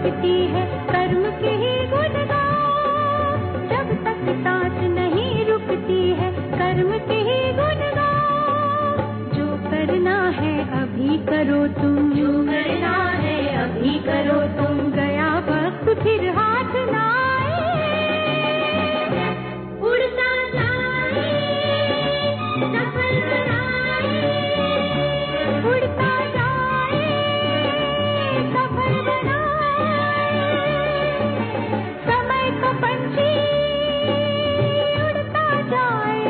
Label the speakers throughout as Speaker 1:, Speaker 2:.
Speaker 1: उठती है कर्म के ही गुण गाओ, जब तक सांस नहीं रुकती है कर्म के ही गुण गाओ। जो करना है अभी करो तुम, जो करना है अभी करो तुम, गया वक्त फिर हाथ ना उड़ता जाए सफल बनाए, उड़ता जाए सफल बनाए। समय का पंछी उड़ता जाए,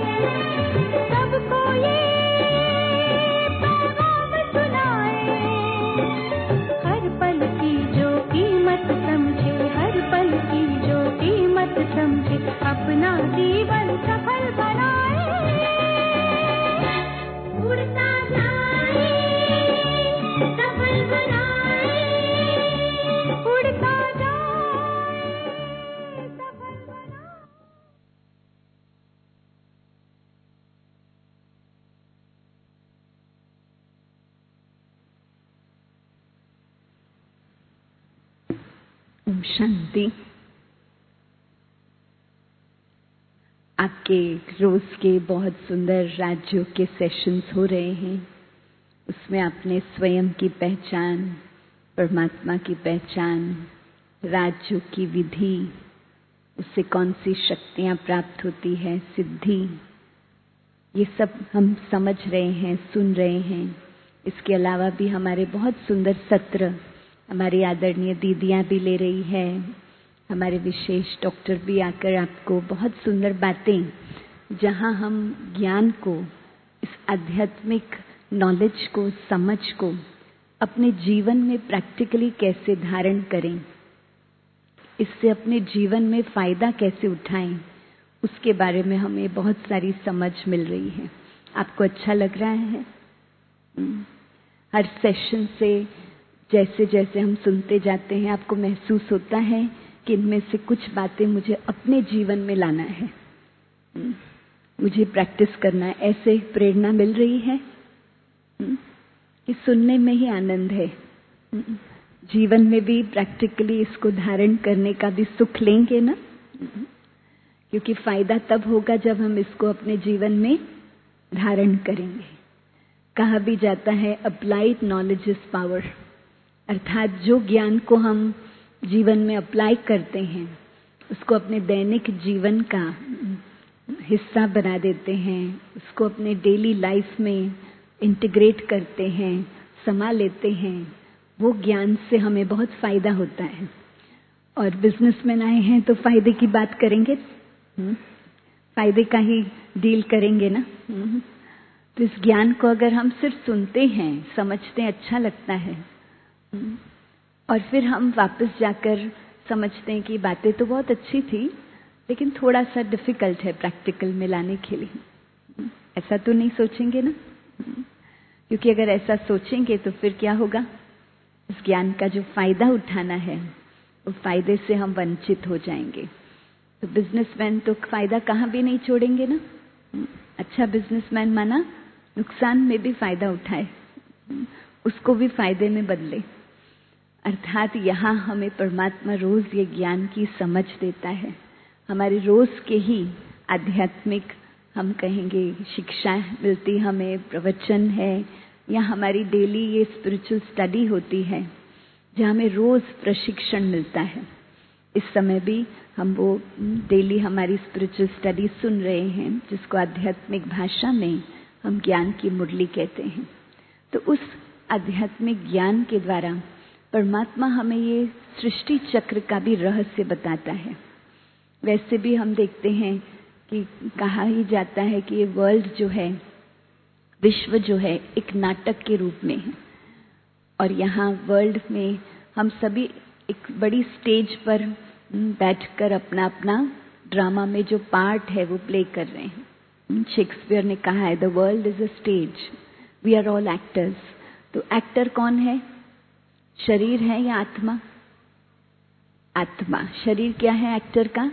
Speaker 1: सबको ये पैगाम सुनाए। हर पल की जो कीमत समझे, हर पल की जो कीमत समझे, अपना जीवन सफल बनाए। उड़ता जाए सफल बनाए, उड़ता जाए सफल बनाए।
Speaker 2: ओम शांति। आपके रोज के बहुत सुंदर राजयोग के सेशंस हो रहे हैं। उसमें आपने स्वयं की पहचान, परमात्मा की पहचान, राजयोग की विधि, उससे कौन सी शक्तियां प्राप्त होती है, सिद्धि, ये सब हम समझ रहे हैं, सुन रहे हैं। इसके अलावा भी हमारे बहुत सुंदर सत्र हमारी आदरणीय दीदियां भी ले रही है, हमारे विशेष डॉक्टर भी आकर आपको बहुत सुंदर बातें, जहां हम ज्ञान को, इस आध्यात्मिक नॉलेज को, समझ को अपने जीवन में प्रैक्टिकली कैसे धारण करें, इससे अपने जीवन में फायदा कैसे उठाएं, उसके बारे में हमें बहुत सारी समझ मिल रही है। आपको अच्छा लग रहा है? हर सेशन से जैसे जैसे हम सुनते जाते हैं, आपको महसूस होता है कि इनमें से कुछ बातें मुझे अपने जीवन में लाना है, मुझे प्रैक्टिस करना है। ऐसे प्रेरणा मिल रही है कि सुनने में ही आनंद है, जीवन में भी प्रैक्टिकली इसको धारण करने का भी सुख लेंगे ना, क्योंकि फायदा तब होगा जब हम इसको अपने जीवन में धारण करेंगे। कहा भी जाता है अप्लाइड नॉलेज इज पावर, अर्थात जो ज्ञान को हम जीवन में अप्लाई करते हैं, उसको अपने दैनिक जीवन का हिस्सा बना देते हैं, उसको अपने डेली लाइफ में इंटीग्रेट करते हैं, समा लेते हैं, वो ज्ञान से हमें बहुत फायदा होता है। और बिजनेसमैन आए हैं तो फायदे की बात करेंगे, फायदे का ही डील करेंगे ना। तो इस ज्ञान को अगर हम सिर्फ सुनते हैं, समझते हैं, अच्छा लगता है, और फिर हम वापस जाकर समझते हैं कि बातें तो बहुत अच्छी थी, लेकिन थोड़ा सा डिफिकल्ट है प्रैक्टिकल में लाने के लिए, ऐसा तो नहीं सोचेंगे ना। क्योंकि अगर ऐसा सोचेंगे तो फिर क्या होगा, इस ज्ञान का जो फायदा उठाना है, उस फायदे से हम वंचित हो जाएंगे। तो बिजनेसमैन तो फायदा कहाँ भी नहीं छोड़ेंगे ना। अच्छा बिजनेसमैन माना नुकसान में भी फायदा उठाए, उसको भी फायदे में बदले। अर्थात यहाँ हमें परमात्मा रोज ये ज्ञान की समझ देता है। हमारे रोज के ही आध्यात्मिक, हम कहेंगे, शिक्षा मिलती हमें, प्रवचन है, या हमारी डेली ये स्पिरिचुअल स्टडी होती है, जहाँ हमें रोज प्रशिक्षण मिलता है। इस समय भी हम वो डेली हमारी स्पिरिचुअल स्टडी सुन रहे हैं, जिसको आध्यात्मिक भाषा में हम ज्ञान की मुरली कहते हैं। तो उस आध्यात्मिक ज्ञान के द्वारा परमात्मा हमें ये सृष्टि चक्र का भी रहस्य बताता है। वैसे भी हम देखते हैं कि कहा ही जाता है कि ये वर्ल्ड जो है, विश्व जो है, एक नाटक के रूप में है, और यहाँ वर्ल्ड में हम सभी एक बड़ी स्टेज पर बैठकर अपना अपना ड्रामा में जो पार्ट है वो प्ले कर रहे हैं। शेक्सपियर ने कहा है, the world is a stage, we are all actors. तो एक्टर कौन है? शरीर है या आत्मा? आत्मा। शरीर क्या है एक्टर का?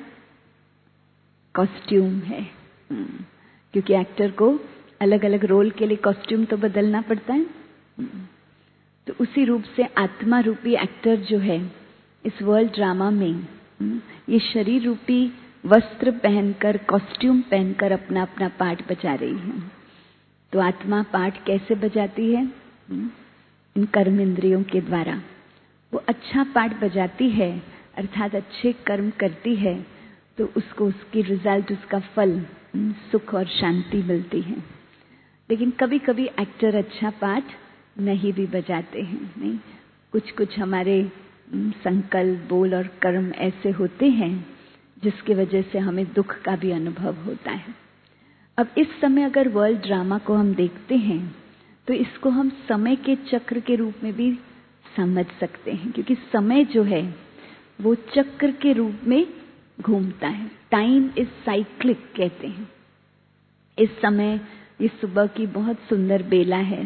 Speaker 2: कॉस्ट्यूम है, क्योंकि एक्टर को अलग अलग रोल के लिए कॉस्ट्यूम तो बदलना पड़ता है। तो उसी रूप से आत्मा रूपी एक्टर जो है, इस वर्ल्ड ड्रामा में ये शरीर रूपी वस्त्र पहनकर, कॉस्ट्यूम पहनकर अपना अपना पार्ट बजा रही है। तो आत्मा पार्ट कैसे बजाती है? इन कर्म इंद्रियों के द्वारा। वो अच्छा पार्ट बजाती है, अर्थात अच्छे कर्म करती है, तो उसको उसकी रिजल्ट, उसका फल सुख और शांति मिलती है। लेकिन कभी कभी एक्टर अच्छा पार्ट नहीं भी बजाते हैं। नहीं, कुछ कुछ हमारे संकल्प, बोल और कर्म ऐसे होते हैं जिसकी वजह से हमें दुख का भी अनुभव होता है। अब इस समय अगर वर्ल्ड ड्रामा को हम देखते हैं तो इसको हम समय के चक्र के रूप में भी समझ सकते हैं, क्योंकि समय जो है वो चक्र के रूप में घूमता है। टाइम इज साइक्लिक कहते हैं। इस समय ये सुबह की बहुत सुंदर बेला है,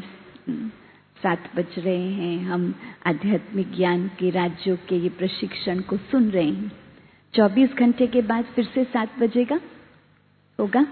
Speaker 2: 7 बज रहे हैं, हम आध्यात्मिक ज्ञान के राज्यों के ये प्रशिक्षण को सुन रहे हैं। 24 घंटे के बाद फिर से 7 बजेगा, होगा।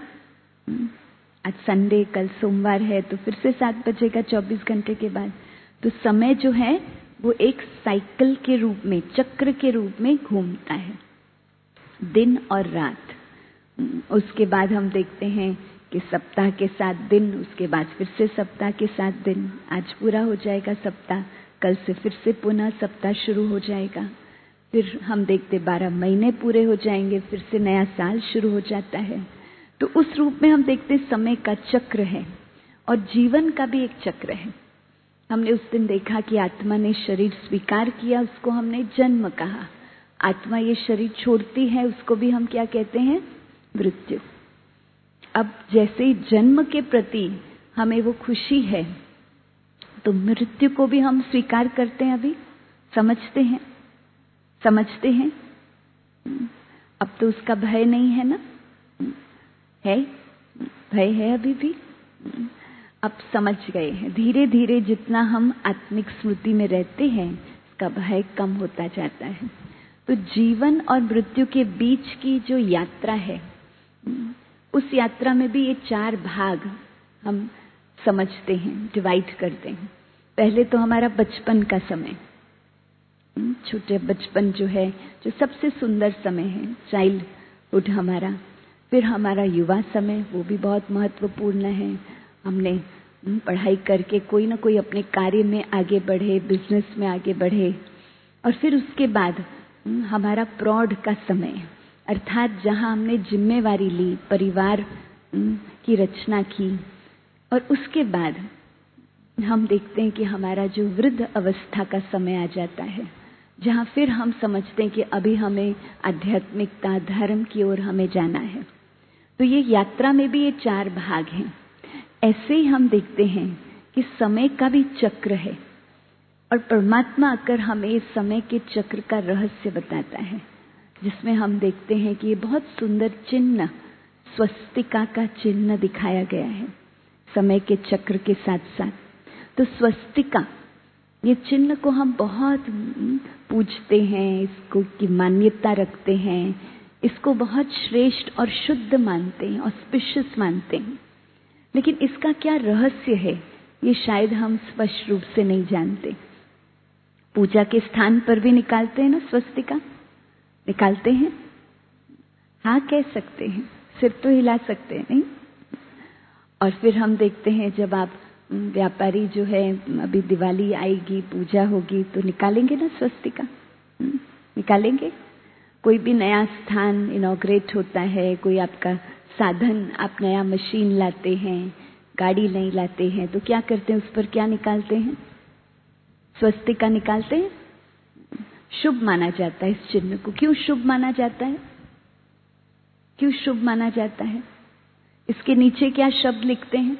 Speaker 2: आज संडे, कल सोमवार है, तो फिर से 7 बजेगा 24 घंटे के बाद। तो समय जो है वो एक साइकिल के रूप में, चक्र के रूप में घूमता है, दिन और रात। उसके बाद हम देखते हैं कि सप्ताह के 7 दिन, उसके बाद फिर से सप्ताह के 7 दिन। आज पूरा हो जाएगा सप्ताह, कल से फिर से पुनः सप्ताह शुरू हो जाएगा। फिर हम देखते 12 महीने पूरे हो जाएंगे, फिर से नया साल शुरू हो जाता है। तो उस रूप में हम देखते समय का चक्र है और जीवन का भी एक चक्र है। हमने उस दिन देखा कि आत्मा ने शरीर स्वीकार किया, उसको हमने जन्म कहा। आत्मा ये शरीर छोड़ती है, उसको भी हम क्या कहते हैं? मृत्यु। अब जैसे ही जन्म के प्रति हमें वो खुशी है, तो मृत्यु को भी हम स्वीकार करते हैं। अभी समझते हैं। अब तो उसका भय नहीं है ना? है, भय है अभी भी। अब समझ गए हैं। धीरे धीरे जितना हम आत्मिक स्मृति में रहते हैं, इसका भय कम होता जाता है। तो जीवन और मृत्यु के बीच की जो यात्रा है, उस यात्रा में भी ये 4 भाग हम समझते हैं, डिवाइड करते हैं। पहले तो हमारा बचपन का समय, छोटे बचपन जो है, जो सबसे सुंदर समय है, चाइल्डहुड हमारा। फिर हमारा युवा समय, वो भी बहुत महत्वपूर्ण है। हमने पढ़ाई करके कोई ना कोई अपने कार्य में आगे बढ़े, बिजनेस में आगे बढ़े। और फिर उसके बाद हमारा प्रौढ़ का समय, अर्थात जहाँ हमने जिम्मेवारी ली, परिवार की रचना की। और उसके बाद हम देखते हैं कि हमारा जो वृद्ध अवस्था का समय आ जाता है, जहाँ फिर हम समझते हैं कि अभी हमें आध्यात्मिकता, धर्म की ओर हमें जाना है। तो ये यात्रा में भी ये 4 भाग हैं। ऐसे ही हम देखते हैं कि समय का भी चक्र है, और परमात्मा आकर हमें इस समय के चक्र का रहस्य बताता है, जिसमें हम देखते हैं कि ये बहुत सुंदर चिन्ह, स्वस्तिका का चिन्ह दिखाया गया है समय के चक्र के साथ साथ। तो स्वस्तिका, ये चिन्ह को हम बहुत पूजते हैं, इसको की मान्यता रखते हैं, इसको बहुत श्रेष्ठ और शुद्ध मानते हैं, ऑस्पिशियस मानते हैं। लेकिन इसका क्या रहस्य है, ये शायद हम स्पष्ट रूप से नहीं जानते। पूजा के स्थान पर भी निकालते हैं ना स्वस्तिका, निकालते हैं? हाँ कह सकते हैं, सिर तो हिला सकते हैं, नहीं? और फिर हम देखते हैं जब आप व्यापारी जो है, अभी दिवाली आएगी, पूजा होगी, तो निकालेंगे ना स्वस्तिका, निकालेंगे। कोई भी नया स्थान इनॉग्रेट होता है, कोई आपका साधन, आप नया मशीन लाते हैं, गाड़ी नहीं लाते हैं, तो क्या करते हैं? उस पर क्या निकालते हैं? स्वस्तिका निकालते हैं। शुभ माना जाता है इस चिन्ह को। क्यों शुभ माना जाता है? क्यों शुभ माना जाता है? इसके नीचे क्या शब्द लिखते हैं?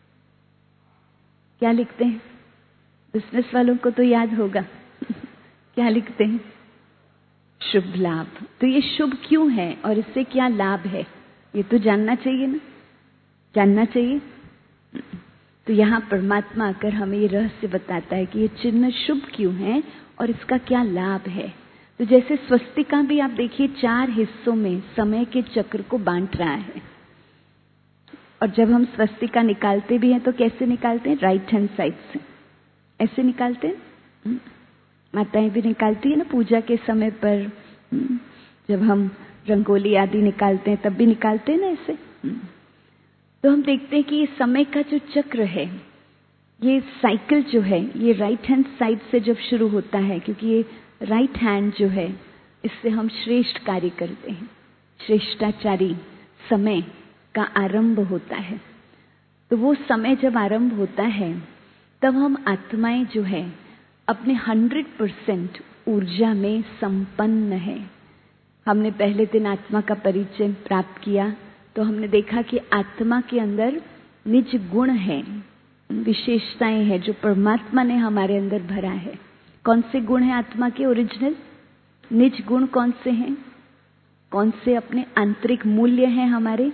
Speaker 2: क्या लिखते हैं? बिजनेस वालों को तो याद होगा। क्या लिखते हैं? शुभ लाभ। तो ये शुभ क्यों है और इससे क्या लाभ है, ये तो जानना चाहिए ना, जानना चाहिए। तो यहाँ परमात्मा आकर हमें ये रहस्य बताता है कि ये चिन्ह शुभ क्यों है और इसका क्या लाभ है। तो जैसे स्वस्तिका भी आप देखिए 4 हिस्सों में समय के चक्र को बांट रहा है। और जब हम स्वस्तिका निकालते भी हैं तो कैसे निकालते हैं? राइट हैंड साइड से ऐसे निकालते हैं। माताएं भी निकालती है ना पूजा के समय पर, जब हम रंगोली आदि निकालते हैं तब भी निकालते हैं ना ऐसे। तो हम देखते हैं कि ये समय का जो चक्र है, ये साइकिल जो है, ये राइट हैंड साइड से जब शुरू होता है, क्योंकि ये राइट हैंड जो है इससे हम श्रेष्ठ कार्य करते हैं, श्रेष्ठाचारी समय का आरंभ होता है। तो वो समय जब आरंभ होता है तब हम आत्माएं जो है अपने 100% ऊर्जा में संपन्न है। हमने पहले दिन आत्मा का परिचय प्राप्त किया तो हमने देखा कि आत्मा के अंदर निज गुण है, विशेषताएं हैं जो परमात्मा ने हमारे अंदर भरा है। कौन से गुण हैं आत्मा के ओरिजिनल? निज गुण कौन से हैं? कौन से अपने आंतरिक मूल्य हैं हमारे?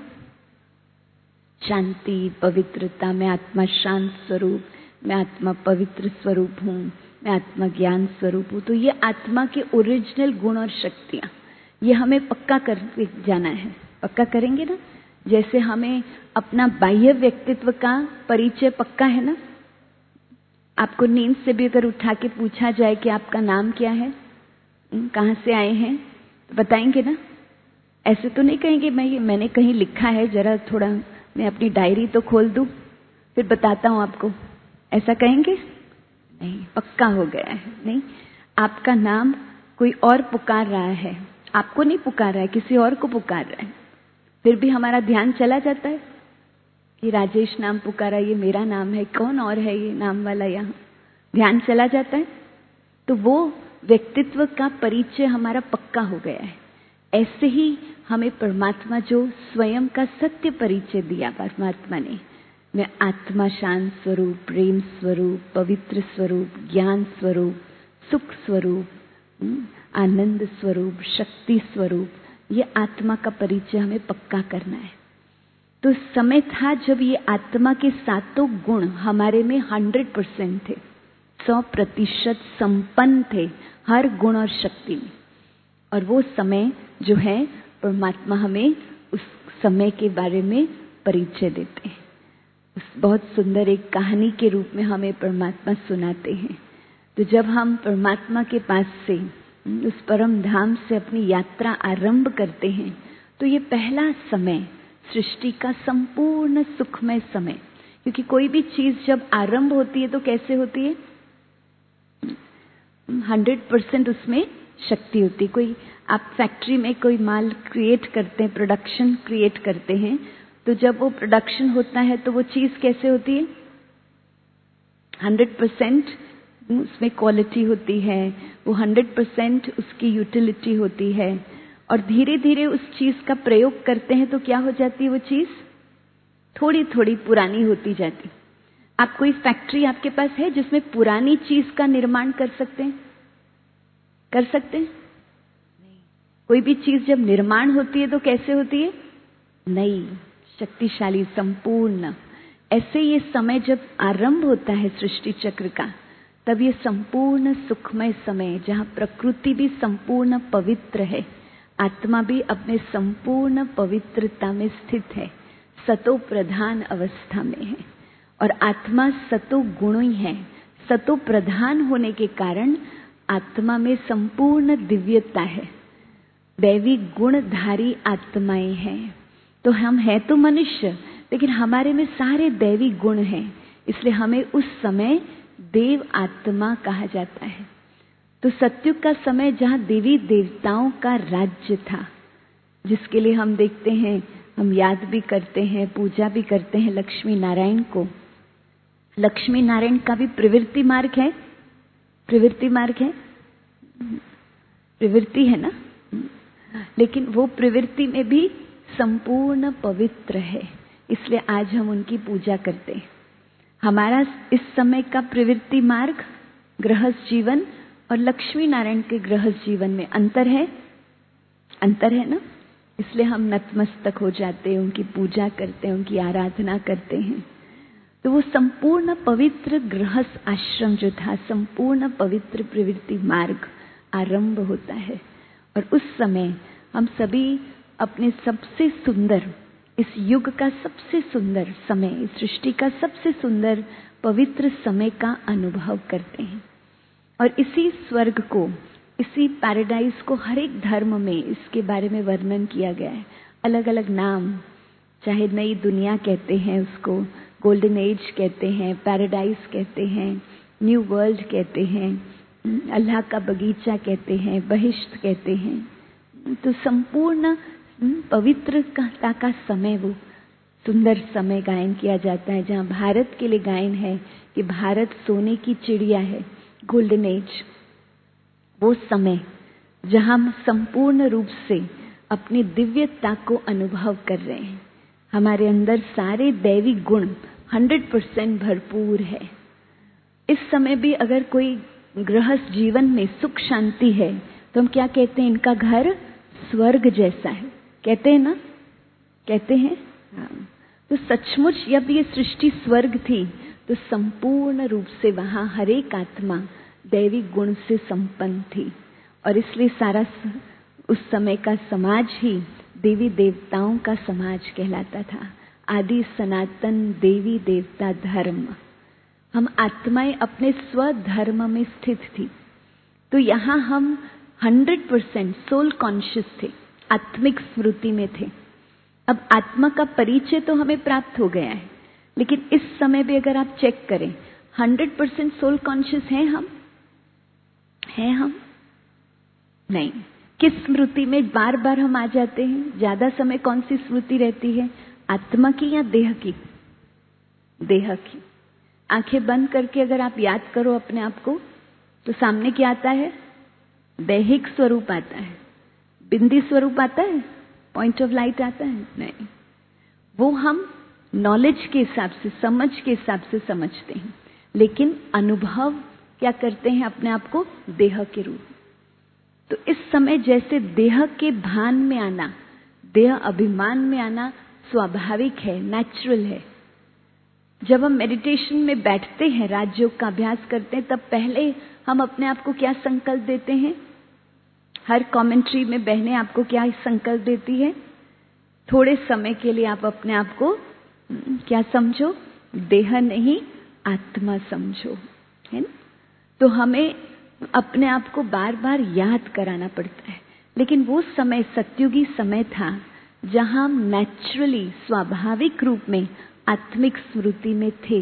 Speaker 2: शांति, पवित्रता। मैं आत्मा शांत स्वरूप, मैं आत्मा पवित्र स्वरूप हूँ, मैं आत्मा ज्ञान स्वरूप हूँ। तो ये आत्मा के ओरिजिनल गुण और शक्तियाँ, ये हमें पक्का करके जाना है। पक्का करेंगे ना? जैसे हमें अपना बाह्य व्यक्तित्व का परिचय पक्का है ना। आपको नींद से भी अगर उठा के पूछा जाए कि आपका नाम क्या है, कहाँ से आए हैं, तो बताएंगे ना। ऐसे तो नहीं कहेंगे मैंने कहीं लिखा है, जरा थोड़ा मैं अपनी डायरी तो खोल दूं फिर बताता हूं आपको, ऐसा कहेंगे? नहीं, पक्का हो गया है। नहीं, आपका नाम कोई और पुकार रहा है, आपको नहीं पुकार रहा है, किसी और को पुकार रहा है, फिर भी हमारा ध्यान चला जाता है कि राजेश नाम पुकारा, ये मेरा नाम है, कौन और है ये नाम वाला, यहाँ ध्यान चला जाता है। तो वो व्यक्तित्व का परिचय हमारा पक्का हो गया है। ऐसे ही हमें परमात्मा जो स्वयं का सत्य परिचय दिया परमात्मा ने, मैं आत्मा शांत स्वरूप, प्रेम स्वरूप, पवित्र स्वरूप, ज्ञान स्वरूप, सुख स्वरूप, आनंद स्वरूप, शक्ति स्वरूप, ये आत्मा का परिचय हमें पक्का करना है। तो समय था जब ये आत्मा के सातों गुण हमारे में 100% थे, 100% संपन्न थे हर गुण और शक्ति में। और वो समय जो है परमात्मा हमें उस समय के बारे में परिचय देते हैं। उस बहुत सुंदर एक कहानी के रूप में हमें परमात्मा सुनाते हैं। तो जब हम परमात्मा के पास से उस परम धाम से अपनी यात्रा आरंभ करते हैं तो ये पहला समय सृष्टि का संपूर्ण सुखमय समय, क्योंकि कोई भी चीज जब आरंभ होती है तो कैसे होती है? 100% उसमें शक्ति होती है। कोई आप फैक्ट्री में कोई माल क्रिएट करते हैं, प्रोडक्शन क्रिएट करते हैं, तो जब वो प्रोडक्शन होता है तो वो चीज कैसे होती है? 100% उसमें क्वालिटी होती है, वो 100% उसकी यूटिलिटी होती है। और धीरे धीरे उस चीज का प्रयोग करते हैं तो क्या हो जाती है? वो चीज थोड़ी थोड़ी पुरानी होती जाती। आप कोई फैक्ट्री आपके पास है जिसमें पुरानी चीज का निर्माण कर सकते हैं? कर सकते हैं? नहीं। कोई भी चीज जब निर्माण होती है तो कैसे होती है? नई, शक्तिशाली, संपूर्ण। ऐसे ये समय जब आरंभ होता है सृष्टि चक्र का, तब ये संपूर्ण सुखमय समय, जहाँ प्रकृति भी संपूर्ण पवित्र है, आत्मा भी अपने संपूर्ण पवित्रता में स्थित है, सतो प्रधान अवस्था में है। और आत्मा सतो गुणी है। सतो प्रधान होने के कारण आत्मा में संपूर्ण दिव्यता है, दैवी गुणधारी आत्माएं हैं। तो हम हैं तो मनुष्य, लेकिन हमारे में सारे दैवी गुण हैं, इसलिए हमें उस समय देव आत्मा कहा जाता है। तो सतयुग का समय जहाँ देवी देवताओं का राज्य था, जिसके लिए हम देखते हैं, हम याद भी करते हैं, पूजा भी करते हैं लक्ष्मी नारायण को। लक्ष्मी नारायण का भी प्रवृत्ति मार्ग है, प्रवृत्ति मार्ग है, प्रवृत्ति है ना, लेकिन वो प्रवृत्ति में भी संपूर्ण पवित्र है, इसलिए आज हम उनकी पूजा करते हैं। हमारा इस समय का प्रवृत्ति मार्ग, गृहस्थ जीवन और लक्ष्मी नारायण के गृहस्थ जीवन में अंतर है, अंतर है ना। इसलिए हम नतमस्तक हो जाते हैं, उनकी पूजा करते हैं, उनकी आराधना करते हैं। तो वो संपूर्ण पवित्र गृहस्थ आश्रम जो था, संपूर्ण पवित्र प्रवृत्ति मार्ग आरंभ होता है। और उस समय हम सभी अपने सबसे सुंदर, इस युग का सबसे सुंदर समय, इस सृष्टि का सबसे सुंदर पवित्र समय का अनुभव करते हैं। और इसी स्वर्ग को, इसी पैराडाइज को हर एक धर्म में इसके बारे में वर्णन किया गया है। अलग अलग नाम, चाहे नई दुनिया कहते हैं उसको, गोल्डन एज कहते हैं, पैराडाइज कहते हैं, न्यू वर्ल्ड कहते हैं, अल्लाह का बगीचा कहते हैं, बहिश्त कहते हैं। तो संपूर्ण पवित्रता का समय, वो सुंदर समय गायन किया जाता है। जहाँ भारत के लिए गायन है कि भारत सोने की चिड़िया है, गोल्डन एज, वो समय जहाँ हम संपूर्ण रूप से अपनी दिव्यता को अनुभव कर रहे हैं। हमारे अंदर सारे दैवी गुण 100% भरपूर है। इस समय भी अगर कोई गृहस्थ जीवन में सुख शांति है तो हम क्या कहते हैं? इनका घर स्वर्ग जैसा है, कहते हैं ना? कहते हैं हाँ। तो सचमुच जब ये सृष्टि स्वर्ग थी तो संपूर्ण रूप से वहां हर एक आत्मा दैवी गुण से संपन्न थी, और इसलिए सारा उस समय का समाज ही देवी देवताओं का समाज कहलाता था। आदि सनातन देवी देवता धर्म, हम आत्माएं अपने स्वधर्म में स्थित थी। तो यहाँ हम 100% सोल कॉन्शियस थे, आत्मिक स्मृति में थे। अब आत्मा का परिचय तो हमें प्राप्त हो गया है, लेकिन इस समय भी अगर आप चेक करें 100% सोल कॉन्शियस हैं हम? हैं हम? नहीं। किस स्मृति में बार बार हम आ जाते हैं? ज्यादा समय कौन सी स्मृति रहती है, आत्मा की या देह की? देह की। आंखें बंद करके अगर आप याद करो अपने आप को तो सामने क्या आता है? दैहिक स्वरूप आता है, बिंदी स्वरूप आता है, पॉइंट ऑफ लाइट आता है? नहीं, वो हम नॉलेज के हिसाब से, समझ के हिसाब से समझते हैं, लेकिन अनुभव क्या करते हैं अपने आप को? देह के रूप। तो इस समय जैसे देह के भान में आना, देह अभिमान में आना स्वाभाविक है, नेचुरल है। जब हम मेडिटेशन में बैठते हैं, राजयोग का अभ्यास करते हैं, तब पहले हम अपने आप को क्या संकल्प देते हैं? हर कमेंट्री में बहनें आपको क्या संकल्प देती है? थोड़े समय के लिए आप अपने आप को क्या समझो? देह नहीं, आत्मा समझो, है ना? तो हमें अपने आप को बार बार याद कराना पड़ता है। लेकिन वो समय सत्युगी समय था जहां हम नेचुरली, स्वाभाविक रूप में आत्मिक स्मृति में थे।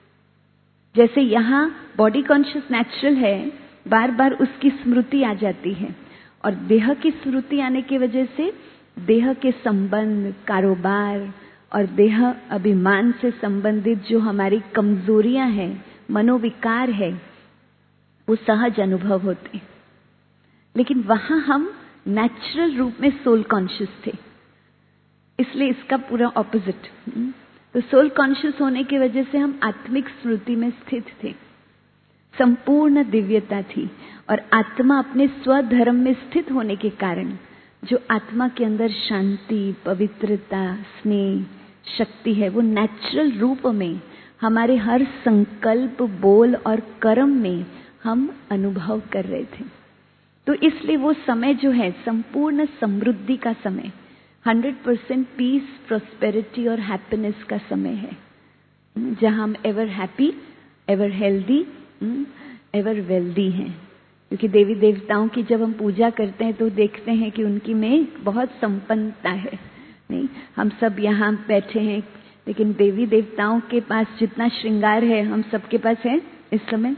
Speaker 2: जैसे यहाँ बॉडी कॉन्शियस नेचुरल है, बार बार उसकी स्मृति आ जाती है, और देह की स्मृति आने की वजह से देह के संबंध, कारोबार और देह अभिमान से संबंधित जो हमारी कमजोरियां हैं, मनोविकार है, वो सहज अनुभव होते हैं। लेकिन वहां हम नेचुरल रूप में सोल कॉन्शियस थे, इसलिए इसका पूरा ऑपोजिट। तो सोल कॉन्शियस होने की वजह से हम आत्मिक स्मृति में स्थित थे, संपूर्ण दिव्यता थी, और आत्मा अपने स्वधर्म में स्थित होने के कारण जो आत्मा के अंदर शांति, पवित्रता, स्नेह, शक्ति है, वो नेचुरल रूप में हमारे हर संकल्प, बोल और कर्म में हम अनुभव कर रहे थे। तो इसलिए वो समय जो है संपूर्ण समृद्धि का समय, 100% पीस, प्रोस्पेरिटी और हैप्पीनेस का समय है, जहां हम ever happy, ever healthy, ever wealthy हैं। क्योंकि देवी देवताओं की जब हम पूजा करते हैं तो देखते हैं कि उनकी में बहुत संपन्नता है। नहीं, हम सब यहाँ बैठे हैं, लेकिन देवी देवताओं के पास जितना श्रृंगार है हम सबके पास है इस समय?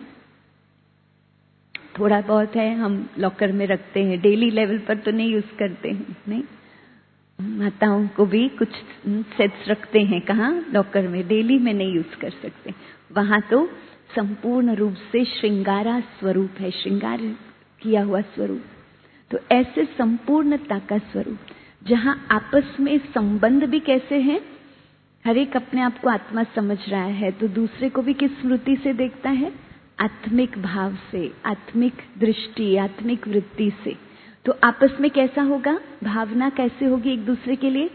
Speaker 2: थोड़ा बहुत है, हम लॉकर में रखते हैं, डेली लेवल पर तो नहीं यूज करते हैं। नहीं, माताओं को भी कुछ सेट्स रखते हैं, कहाँ? लॉकर में, डेली में नहीं यूज कर सकते। वहां तो संपूर्ण रूप से श्रृंगारा स्वरूप है, श्रृंगार किया हुआ स्वरूप। तो ऐसे संपूर्णता का स्वरूप, जहां आपस में संबंध भी कैसे हैं? हर एक अपने आप को आत्मा समझ रहा है, तो दूसरे को भी किस स्मृति से देखता है? आत्मिक भाव से, आत्मिक दृष्टि, आत्मिक वृत्ति से। तो आपस में कैसा होगा? भावना कैसे होगी एक दूसरे के लिए?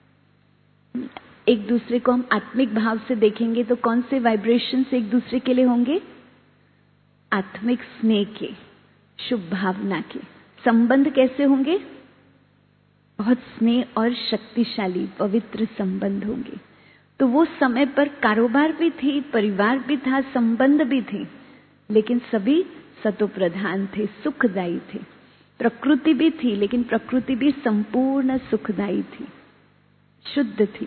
Speaker 2: एक दूसरे को हम आत्मिक भाव से देखेंगे तो कौन से वाइब्रेशन से एक दूसरे के लिए होंगे? आत्मिक स्नेह के, शुभ भावना के। संबंध कैसे होंगे? बहुत स्नेह और शक्तिशाली पवित्र संबंध होंगे। तो वो समय पर कारोबार भी थी, परिवार भी था, संबंध भी थे, लेकिन सभी सतो प्रधान थे, सुखदायी थे। प्रकृति भी थी, लेकिन प्रकृति भी संपूर्ण सुखदायी थी, शुद्ध थी।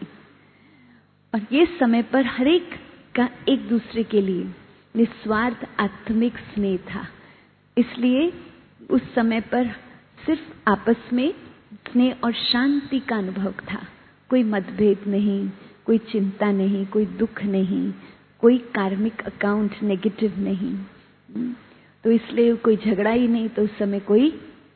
Speaker 2: और ये समय पर हर एक का एक दूसरे के लिए निस्वार्थ आत्मिक स्नेह था। इसलिए उस समय पर सिर्फ आपस में स्नेह और शांति का अनुभव था। कोई मतभेद नहीं, कोई चिंता नहीं, कोई दुख नहीं, कोई कार्मिक अकाउंट नेगेटिव नहीं। तो इसलिए कोई झगड़ा ही नहीं, तो उस समय कोई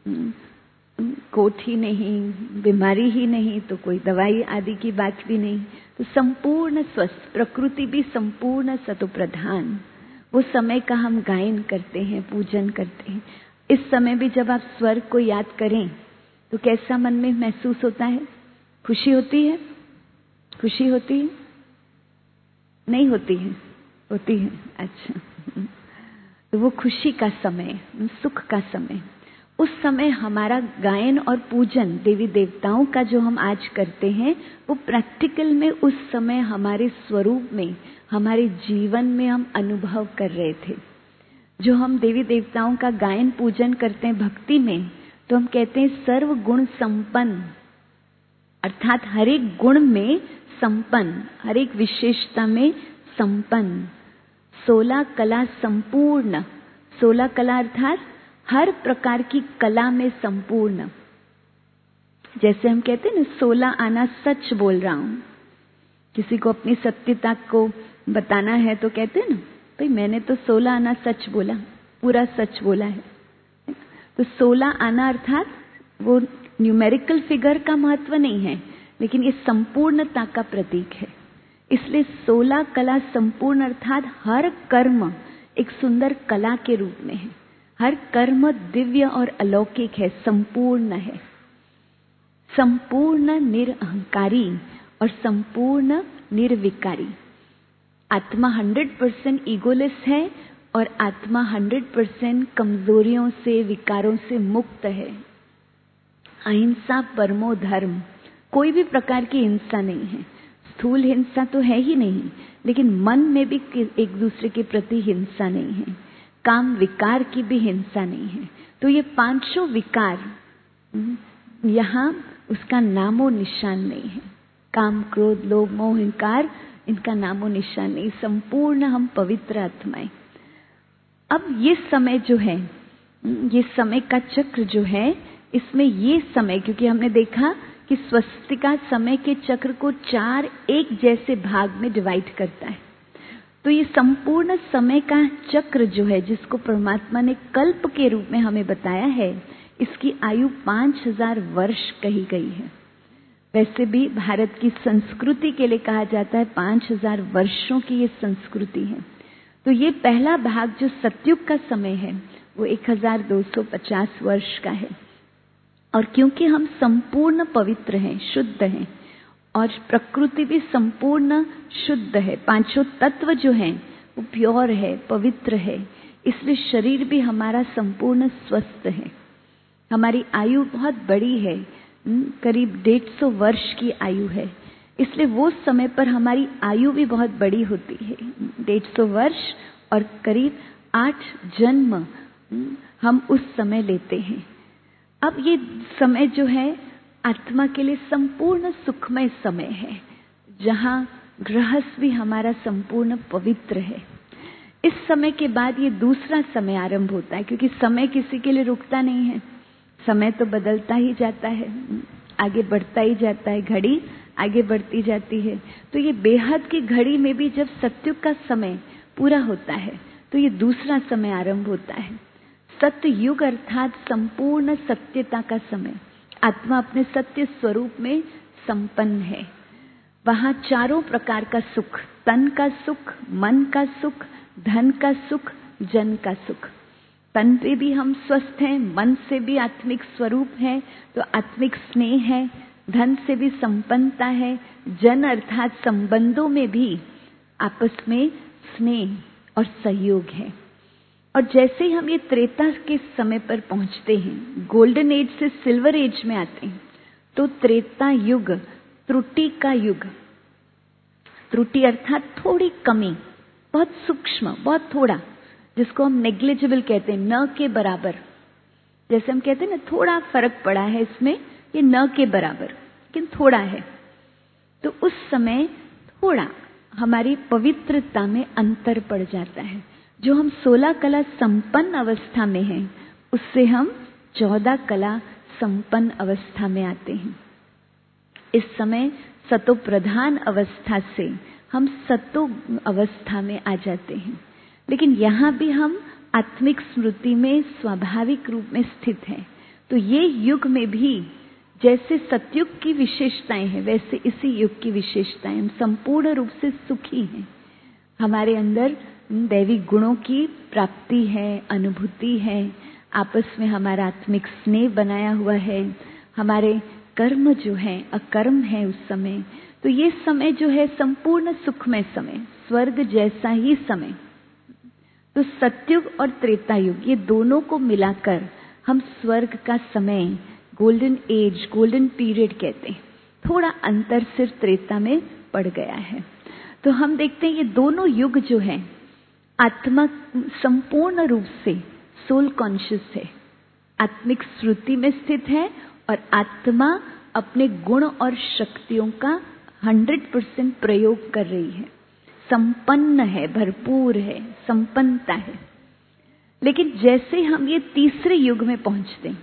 Speaker 2: कोर्ट ही नहीं, बीमारी ही नहीं, तो कोई दवाई आदि की बात भी नहीं। तो संपूर्ण स्वस्थ, प्रकृति भी संपूर्ण सतो प्रधान। वो समय का हम गायन करते हैं, पूजन करते हैं। इस समय भी जब आप स्वर्ग को याद करें तो कैसा मन में महसूस होता है? खुशी होती है? खुशी होती है? नहीं होती है? होती है। अच्छा, तो वो खुशी का समय, सुख का समय, उस समय हमारा गायन और पूजन देवी देवताओं का जो हम आज करते हैं, वो प्रैक्टिकल में उस समय हमारे स्वरूप में, हमारे जीवन में हम अनुभव कर रहे थे। जो हम देवी देवताओं का गायन पूजन करते हैं भक्ति में, तो हम कहते हैं सर्व गुण संपन्न, अर्थात हर एक गुण में संपन्न, हर एक विशेषता में संपन्न, 16 कला संपूर्ण। 16 कला अर्थात हर प्रकार की कला में संपूर्ण। जैसे हम कहते हैं ना, 16 आना सच बोल रहा हूं। किसी को अपनी सत्यता को बताना है तो कहते हैं ना, भाई मैंने तो 16 आना सच बोला, पूरा सच बोला है। तो 16 आना अर्थात वो न्यूमेरिकल फिगर का महत्व नहीं है, लेकिन ये संपूर्णता का प्रतीक है। इसलिए 16 कला संपूर्ण अर्थात हर कर्म एक सुंदर कला के रूप में है। हर कर्म दिव्य और अलौकिक है, संपूर्ण है। संपूर्ण निरअहंकारी और संपूर्ण निर्विकारी। आत्मा 100% ईगोलेस है और आत्मा 100% कमजोरियों से, विकारों से मुक्त है। अहिंसा परमो धर्म, कोई भी प्रकार की हिंसा नहीं है। स्थूल हिंसा तो है ही नहीं, लेकिन मन में भी एक दूसरे के प्रति हिंसा नहीं है। काम विकार की भी हिंसा नहीं है। तो ये पांचों विकार यहाँ उसका नामो निशान नहीं है। काम, क्रोध, लोभ, मोह, अहंकार, इनका नामो निशान नहीं। संपूर्ण हम पवित्र आत्माएं। अब ये समय जो है, ये समय का चक्र जो है, इसमें ये समय, क्योंकि हमने देखा कि स्वस्तिका समय के चक्र को 4 एक जैसे भाग में डिवाइड करता है। तो ये संपूर्ण समय का चक्र जो है, जिसको परमात्मा ने कल्प के रूप में हमें बताया है, इसकी आयु 5000 वर्ष कही गई है। वैसे भी भारत की संस्कृति के लिए कहा जाता है 5000 वर्षों की ये संस्कृति है। तो ये पहला भाग जो सतयुग का समय है, वो 1250 वर्ष का है। और क्योंकि हम संपूर्ण पवित्र हैं, शुद्ध हैं, और प्रकृति भी संपूर्ण शुद्ध है, पांचों तत्व जो हैं वो प्योर है, पवित्र है, इसलिए शरीर भी हमारा संपूर्ण स्वस्थ है। हमारी आयु बहुत बड़ी है, करीब 150 वर्ष की आयु है। इसलिए वो समय पर हमारी आयु भी बहुत बड़ी होती है, 150 वर्ष और करीब 8 जन्म हम उस समय लेते हैं। अब ये समय जो है आत्मा के लिए संपूर्ण सुखमय समय है, जहाँ गृहस्थ भी हमारा संपूर्ण पवित्र है। इस समय के बाद ये दूसरा समय आरंभ होता है, क्योंकि समय किसी के लिए रुकता नहीं है। समय तो बदलता ही जाता है, आगे बढ़ता ही जाता है, घड़ी आगे बढ़ती जाती है। तो ये बेहद की घड़ी में भी जब सतयुग का समय पूरा होता है, तो ये दूसरा समय आरंभ होता है। सतयुग अर्थात संपूर्ण सत्यता का समय। आत्मा अपने सत्य स्वरूप में संपन्न है। वहाँ चारों प्रकार का सुख, तन का सुख, मन का सुख, धन का सुख, जन का सुख। तन से भी हम स्वस्थ हैं, मन से भी आत्मिक स्वरूप है, तो आत्मिक स्नेह है, धन से भी संपन्नता है, जन अर्थात संबंधों में भी आपस में स्नेह और सहयोग है। और जैसे ही हम ये त्रेता के समय पर पहुंचते हैं, गोल्डन एज से सिल्वर एज में आते हैं, तो त्रेता युग त्रुटि का युग। त्रुटि अर्थात थोड़ी कमी, बहुत सूक्ष्म, बहुत थोड़ा। जिसको हम नेग्लिजिबल कहते हैं, न के बराबर। जैसे हम कहते हैं ना, थोड़ा फर्क पड़ा है इसमें, ये न के बराबर, लेकिन थोड़ा है। तो उस समय थोड़ा हमारी पवित्रता में अंतर पड़ जाता है। जो हम 16 कला संपन्न अवस्था में हैं, उससे हम 14 कला संपन्न अवस्था में आते हैं। इस समय सतो प्रधान अवस्था से हम सतो अवस्था में आ जाते हैं। लेकिन यहाँ भी हम आत्मिक स्मृति में स्वाभाविक रूप में स्थित हैं। तो ये युग में भी जैसे सतयुग की विशेषताएं हैं, वैसे इसी युग की विशेषताएं, हम संपूर्ण रूप से सुखी हैं। हमारे अंदर दैवी गुणों की प्राप्ति है, अनुभूति है, आपस में हमारा आत्मिक स्नेह बनाया हुआ है, हमारे कर्म जो है अकर्म है उस समय। तो ये समय जो है संपूर्ण सुखमय समय, स्वर्ग जैसा ही समय। तो सतयुग और त्रेता युग, ये दोनों को मिलाकर हम स्वर्ग का समय, गोल्डन एज, गोल्डन पीरियड कहते हैं। थोड़ा अंतर सिर्फ त्रेता में पड़ गया है। तो हम देखते हैं ये दोनों युग जो है, आत्मा संपूर्ण रूप से सोल कॉन्शियस है, आत्मिक श्रुति में स्थित है, और आत्मा अपने गुण और शक्तियों का 100% प्रयोग कर रही है, संपन्न है, भरपूर है, संपन्नता है। लेकिन जैसे हम ये तीसरे युग में पहुंचते हैं,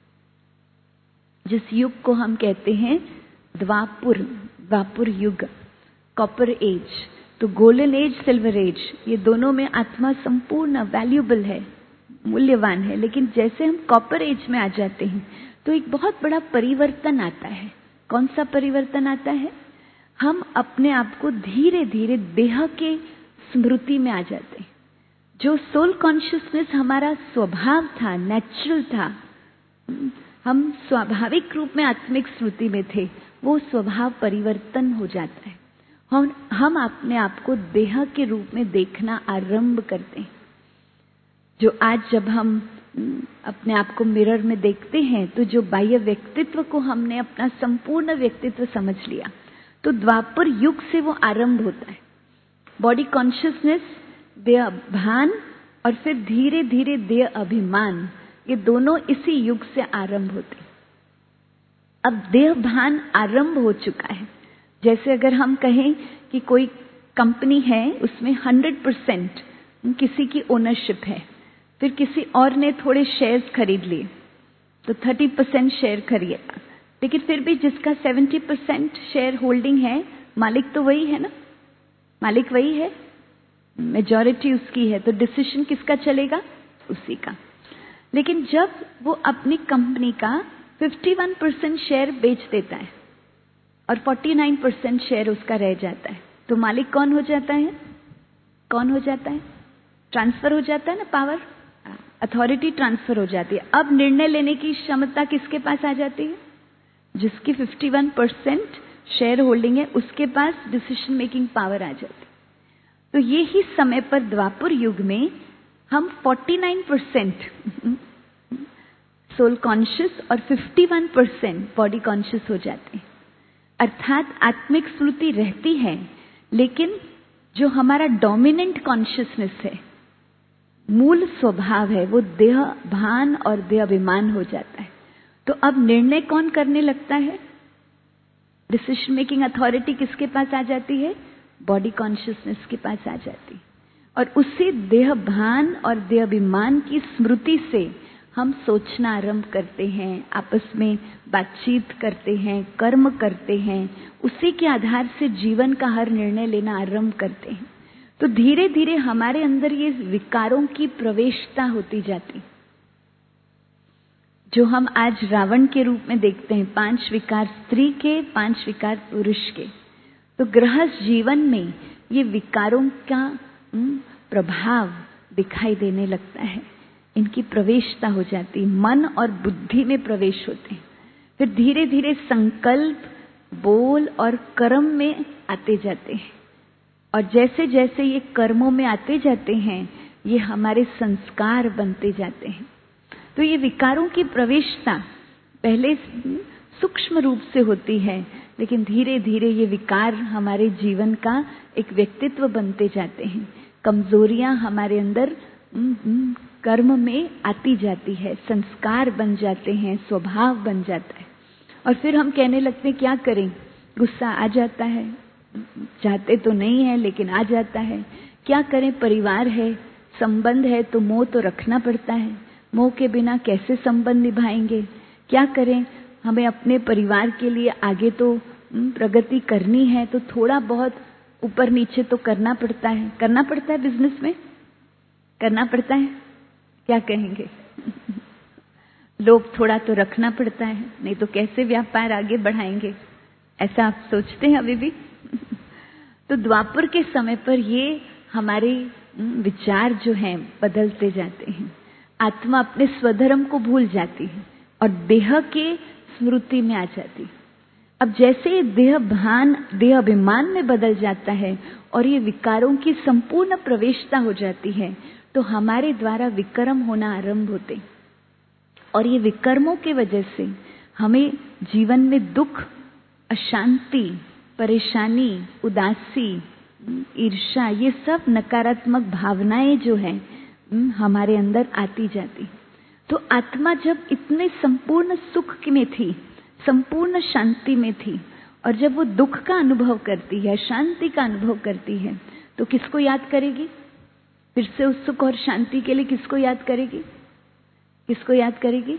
Speaker 2: जिस युग को हम कहते हैं द्वापुर युग, कॉपर एज, तो गोल्डन एज, सिल्वर एज, ये दोनों में आत्मा संपूर्ण वैल्यूबल है, मूल्यवान है। लेकिन जैसे हम कॉपर एज में आ जाते हैं तो एक बहुत बड़ा परिवर्तन आता है। कौन सा परिवर्तन आता है? हम अपने आप को धीरे धीरे देह के स्मृति में आ जाते हैं। जो सोल कॉन्शियसनेस हमारा स्वभाव था, नेचुरल था, हम स्वाभाविक रूप में आत्मिक स्मृति में थे, वो स्वभाव परिवर्तन हो जाता है। हम अपने आप को देह के रूप में देखना आरंभ करते हैं। जो आज जब हम अपने आप को मिरर में देखते हैं, तो जो बाह्य व्यक्तित्व को हमने अपना संपूर्ण व्यक्तित्व समझ लिया, तो द्वापर युग से वो आरंभ होता है। बॉडी कॉन्शियसनेस, देह भान, और फिर धीरे धीरे देह अभिमान, ये दोनों इसी युग से आरंभ होते हैं। अब देह भान आरंभ हो चुका है। जैसे अगर हम कहें कि कोई कंपनी है, उसमें 100% किसी की ओनरशिप है, फिर किसी और ने थोड़े शेयर्स खरीद लिए, तो 30% शेयर खरीदा, लेकिन फिर भी जिसका 70% शेयर होल्डिंग है, मालिक तो वही है ना, मालिक वही है, मेजॉरिटी उसकी है, तो डिसीजन किसका चलेगा? उसी का। लेकिन जब वो अपनी कंपनी का 51% शेयर बेच देता है और 49% शेयर उसका रह जाता है, तो मालिक कौन हो जाता है? कौन हो जाता है? ट्रांसफर हो जाता है ना, पावर, अथॉरिटी ट्रांसफर हो जाती है। अब निर्णय लेने की क्षमता किसके पास आ जाती है? जिसकी 51% शेयर होल्डिंग है, उसके पास डिसीजन मेकिंग पावर आ जाती है। तो ये ही समय पर द्वापर युग में हम 49% सोल कॉन्शियस और 51% बॉडी कॉन्शियस हो जाते हैं। अर्थात आत्मिक स्मृति रहती है, लेकिन जो हमारा डोमिनेंट कॉन्शियसनेस है, मूल स्वभाव है, वो देह भान और देह अभिमान हो जाता है। तो अब निर्णय कौन करने लगता है? डिसीजन मेकिंग अथॉरिटी किसके पास आ जाती है? बॉडी कॉन्शियसनेस के पास आ जाती है। और उसी देह भान और देह अभिमान की स्मृति से हम सोचना आरंभ करते हैं, आपस में बातचीत करते हैं, कर्म करते हैं, उसी के आधार से जीवन का हर निर्णय लेना आरंभ करते हैं। तो धीरे धीरे हमारे अंदर ये विकारों की प्रवेशता होती जाती, जो हम आज रावण के रूप में देखते हैं। 5 विकार स्त्री के, 5 विकार पुरुष के। तो गृहस्थ जीवन में ये विकारों का प्रभाव दिखाई देने लगता है, इनकी प्रवेशता हो जाती, मन और बुद्धि में प्रवेश होते हैं। फिर धीरे धीरे संकल्प, बोल और कर्म में आते जाते हैं। और जैसे जैसे ये कर्मों में आते जाते हैं, ये हमारे संस्कार बनते जाते हैं। तो ये विकारों की प्रवेशता पहले सूक्ष्म रूप से होती है, लेकिन धीरे धीरे ये विकार हमारे जीवन का एक व्यक्तित्व बनते जाते हैं। कमजोरियां हमारे अंदर कर्म में आती जाती है, संस्कार बन जाते हैं, स्वभाव बन जाता है। और फिर हम कहने लगते हैं क्या करें, गुस्सा आ जाता है, चाहते तो नहीं है लेकिन आ जाता है। क्या करें, परिवार है, संबंध है तो मोह तो रखना पड़ता है, मोह के बिना कैसे संबंध निभाएंगे। क्या करें, हमें अपने परिवार के लिए आगे तो प्रगति करनी है तो थोड़ा बहुत ऊपर नीचे तो करना पड़ता है बिजनेस में करना पड़ता है। क्या कहेंगे लोग, थोड़ा तो रखना पड़ता है, नहीं तो कैसे व्यापार आगे बढ़ाएंगे। ऐसा आप सोचते हैं अभी भी? तो द्वापर के समय पर ये हमारे विचार जो हैं बदलते जाते हैं। आत्मा अपने स्वधर्म को भूल जाती है और देह के स्मृति में आ जाती है। अब जैसे देह भान देह अभिमान में बदल जाता है और ये विकारों की संपूर्ण प्रवेशता हो जाती है, तो हमारे द्वारा विकर्म होना आरंभ होते। और ये विकर्मों के वजह से हमें जीवन में दुख, अशांति, परेशानी, उदासी, ईर्ष्या, ये सब नकारात्मक भावनाएं जो हैं हमारे अंदर आती जाती। तो आत्मा जब इतने संपूर्ण सुख में थी, संपूर्ण शांति में थी, और जब वो दुख का अनुभव करती है, शांति का अनुभव करती है, तो किसको याद करेगी? फिर से उस सुख और शांति के लिए किसको याद करेगी? किसको याद करेगी?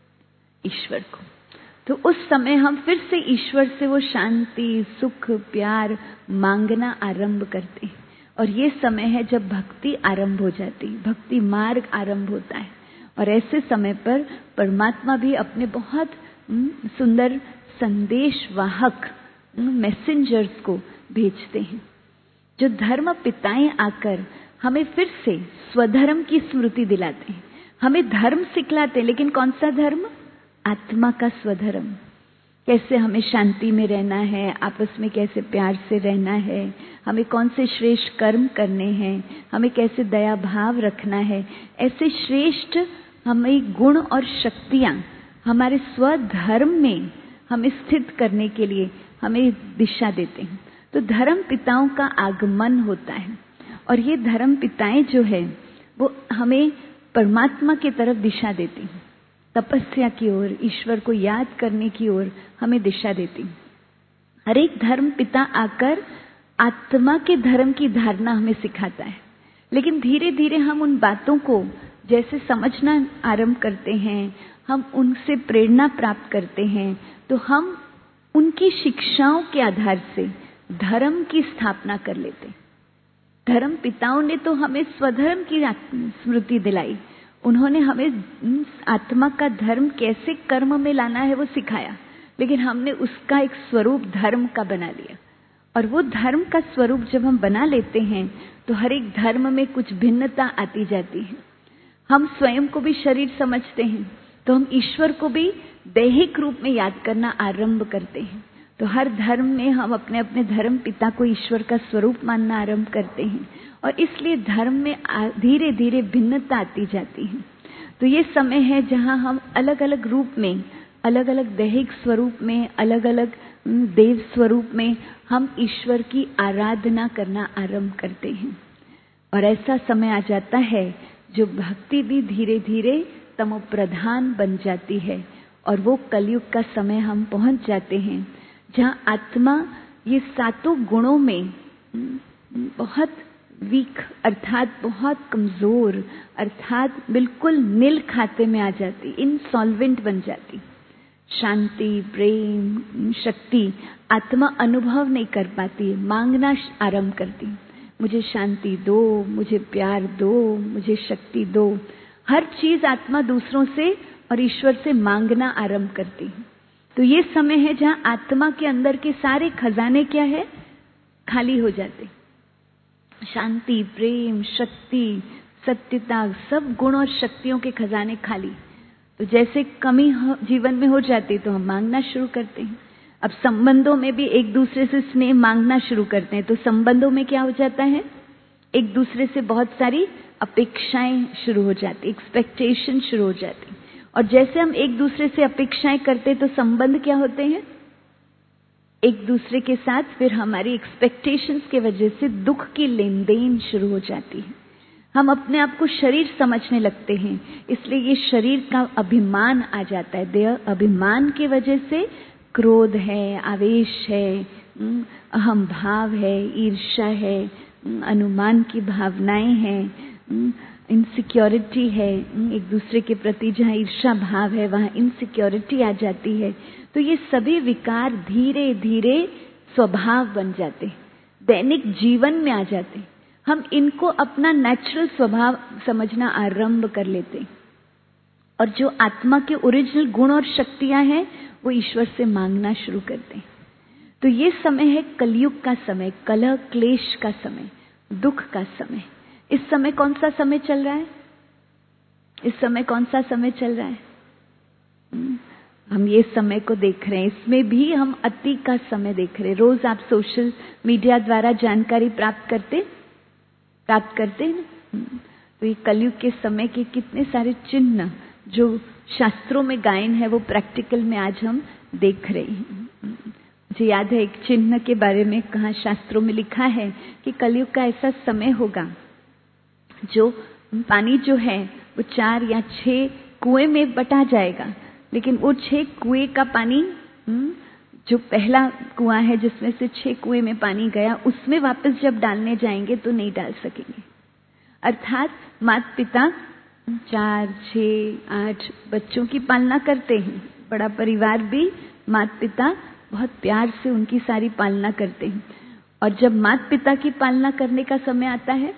Speaker 2: ईश्वर को। तो उस समय हम फिर से ईश्वर से वो शांति, सुख, प्यार मांगना आरंभ करते हैं। और ये समय है जब भक्ति आरंभ हो जाती, भक्ति मार्ग आरंभ होता है। और ऐसे समय पर परमात्मा भी अपने बहुत सुंदर संदेश वाहक मैसेंजर्स को भेजते हैं, जो धर्म पिताएं आकर हमें फिर से स्वधर्म की स्मृति दिलाते हैं, हमें धर्म सिखलाते हैं। लेकिन कौन सा धर्म? आत्मा का स्वधर्म। कैसे हमें शांति में रहना है, आपस में कैसे प्यार से रहना है, हमें कौन से श्रेष्ठ कर्म करने हैं, हमें कैसे दया भाव रखना है। ऐसे श्रेष्ठ हमें गुण और शक्तियां हमारे स्वधर्म में हमें स्थित करने के लिए हमें दिशा देते हैं। तो धर्म पिताओं का आगमन होता है, और ये धर्म पिताएं जो है वो हमें परमात्मा की तरफ दिशा देती हैं, तपस्या की ओर, ईश्वर को याद करने की ओर हमें दिशा देती। हर एक धर्म पिता आकर आत्मा के धर्म की धारणा हमें सिखाता है। लेकिन धीरे धीरे हम उन बातों को जैसे समझना आरंभ करते हैं, हम उनसे प्रेरणा प्राप्त करते हैं, तो हम उनकी शिक्षाओं के आधार से धर्म की स्थापना कर लेते। धर्म पिताओं ने तो हमें स्वधर्म की स्मृति दिलाई, उन्होंने हमें आत्मा का धर्म कैसे कर्म में लाना है वो सिखाया, लेकिन हमने उसका एक स्वरूप धर्म का बना लिया। और वो धर्म का स्वरूप जब हम बना लेते हैं तो हर एक धर्म में कुछ भिन्नता आती जाती है। हम स्वयं को भी शरीर समझते हैं, तो हम ईश्वर को भी दैहिक रूप में याद करना आरंभ करते हैं। तो हर धर्म में हम अपने अपने धर्म पिता को ईश्वर का स्वरूप मानना आरंभ करते हैं, और इसलिए धर्म में धीरे धीरे भिन्नता आती जाती है। तो ये समय है जहाँ हम अलग अलग रूप में, अलग अलग दैहिक स्वरूप में, अलग अलग देव स्वरूप में हम ईश्वर की आराधना करना आरंभ करते हैं। और ऐसा समय आ जाता है जो भक्ति भी धीरे धीरे तमोप्रधान बन जाती है, और वो कलयुग का समय हम पहुंच जाते हैं जहाँ आत्मा ये सातों गुणों में बहुत वीक, अर्थात बहुत कमजोर, अर्थात बिल्कुल नील खाते में आ जाती, इनसॉल्वेंट बन जाती। शांति, प्रेम, शक्ति आत्मा अनुभव नहीं कर पाती, मांगना आरंभ करती। मुझे शांति दो, मुझे प्यार दो, मुझे शक्ति दो। हर चीज आत्मा दूसरों से और ईश्वर से मांगना आरंभ करती। तो ये समय है जहाँ आत्मा के अंदर के सारे खजाने क्या है? खाली हो जाते। शांति, प्रेम, शक्ति, सत्यता, सब गुण और शक्तियों के खजाने खाली। तो जैसे कमी जीवन में हो जाती तो हम मांगना शुरू करते हैं। अब संबंधों में भी एक दूसरे से स्नेह मांगना शुरू करते हैं, तो संबंधों में क्या हो जाता है? एक दूसरे से बहुत सारी अपेक्षाएं शुरू हो जाती, एक्सपेक्टेशन शुरू हो जाती। और जैसे हम एक दूसरे से अपेक्षाएं करते तो संबंध क्या होते हैं? एक दूसरे के साथ फिर हमारी एक्सपेक्टेशंस के वजह से दुख की लेन देन शुरू हो जाती है। हम अपने आप को शरीर समझने लगते हैं, इसलिए ये शरीर का अभिमान आ जाता है। देह अभिमान की वजह से क्रोध है, आवेश है, अहम भाव है, ईर्ष्या है, अनुमान की भावनाएं हैं, इनसिक्योरिटी है, एक दूसरे के प्रति जहाँ ईर्ष्या भाव है वहाँ इनसिक्योरिटी आ जाती है। तो ये सभी विकार धीरे धीरे स्वभाव बन जाते, दैनिक जीवन में आ जाते। हम इनको अपना नेचुरल स्वभाव समझना आरंभ कर लेते, और जो आत्मा के ओरिजिनल गुण और शक्तियां हैं वो ईश्वर से मांगना शुरू करते हैं। तो ये समय है कलयुग का समय, कलह क्लेश का समय, दुख का समय। इस समय कौन सा समय चल रहा है? इस समय कौन सा समय चल रहा है? हम ये समय को देख रहे हैं, इसमें भी हम अति का समय देख रहे हैं। रोज आप सोशल मीडिया द्वारा जानकारी प्राप्त करते हैं ना। तो ये कलयुग के समय के कितने सारे चिन्ह जो शास्त्रों में गायन है वो प्रैक्टिकल में आज हम देख रहे हैं। मुझे याद है एक चिन्ह के बारे में कहा शास्त्रों में लिखा है कि कलयुग का ऐसा समय होगा जो पानी जो है वो 4 या 6 कुएं में बटा जाएगा, लेकिन वो 6 कुएं का पानी जो पहला कुआं है जिसमें से 6 कुएं में पानी गया, उसमें वापस जब डालने जाएंगे तो नहीं डाल सकेंगे। अर्थात माता पिता 4, 6, 8 बच्चों की पालना करते हैं, बड़ा परिवार भी माता पिता बहुत प्यार से उनकी सारी पालना करते हैं, और जब माता पिता की पालना करने का समय आता है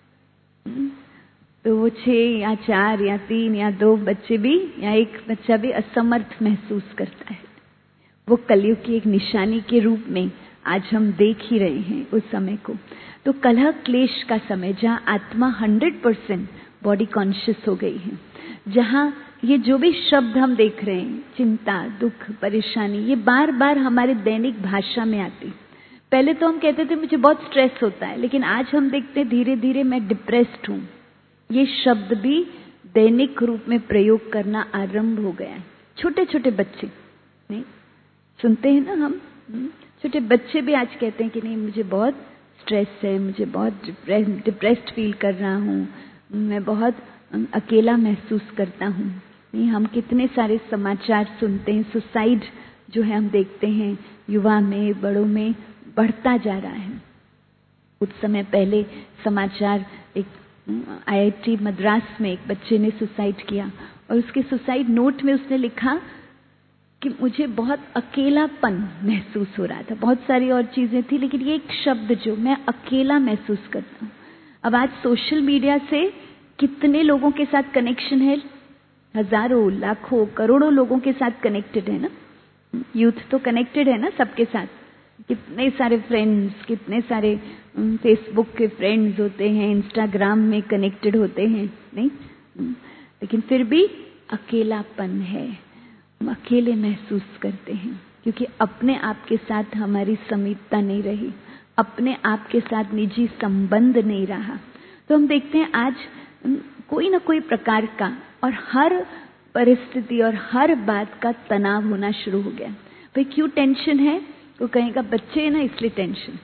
Speaker 2: तो वो 6 या 4 या 3 या 2 बच्चे भी या एक बच्चा भी असमर्थ महसूस करता है। वो कलयुग की एक निशानी के रूप में आज हम देख ही रहे हैं उस समय को। तो कलह क्लेश का समय, जहाँ आत्मा 100% बॉडी कॉन्शियस हो गई है, जहाँ ये जो भी शब्द हम देख रहे हैं, चिंता, दुख, परेशानी, ये बार बार हमारे दैनिक भाषा में आती। पहले तो हम कहते थे मुझे बहुत स्ट्रेस होता है, लेकिन आज हम देखते हैं धीरे धीरे मैं डिप्रेस्ड हूँ। ये शब्द भी दैनिक रूप में प्रयोग करना आरंभ हो गया है। छोटे छोटे बच्चे नहीं सुनते हैं ना, हम छोटे बच्चे भी आज कहते हैं कि नहीं मुझे बहुत स्ट्रेस है, मुझे बहुत डिप्रेस्ड फील कर रहा हूँ, मैं बहुत अकेला महसूस करता हूँ। नहीं, हम कितने सारे समाचार सुनते हैं, सुसाइड जो है हम देखते हैं युवा में, बड़ों में बढ़ता जा रहा है। कुछ समय पहले समाचार, एक IIT मद्रास में एक बच्चे ने सुसाइड किया, और उसके सुसाइड नोट में उसने लिखा कि मुझे बहुत अकेलापन महसूस हो रहा था। बहुत सारी और चीजें थी, लेकिन ये एक शब्द जो मैं अकेला महसूस करता हूँ। अब आज सोशल मीडिया से कितने लोगों के साथ कनेक्शन है, हजारों, लाखों, करोड़ों लोगों के साथ कनेक्टेड है ना। यूथ तो कनेक्टेड है ना सबके साथ, कितने सारे फ्रेंड्स, कितने सारे फेसबुक के फ्रेंड्स होते हैं, इंस्टाग्राम में कनेक्टेड होते हैं, नहीं, लेकिन फिर भी अकेलापन है, हम अकेले महसूस करते हैं, क्योंकि अपने आप के साथ हमारी समीपता नहीं रही, अपने आप के साथ निजी संबंध नहीं रहा। तो हम देखते हैं आज कोई ना कोई प्रकार का और हर परिस्थिति और हर बात का तनाव होना शुरू हो गया। भाई क्यों टेंशन है? तो कहेगा बच्चे है ना इसलिए टेंशन।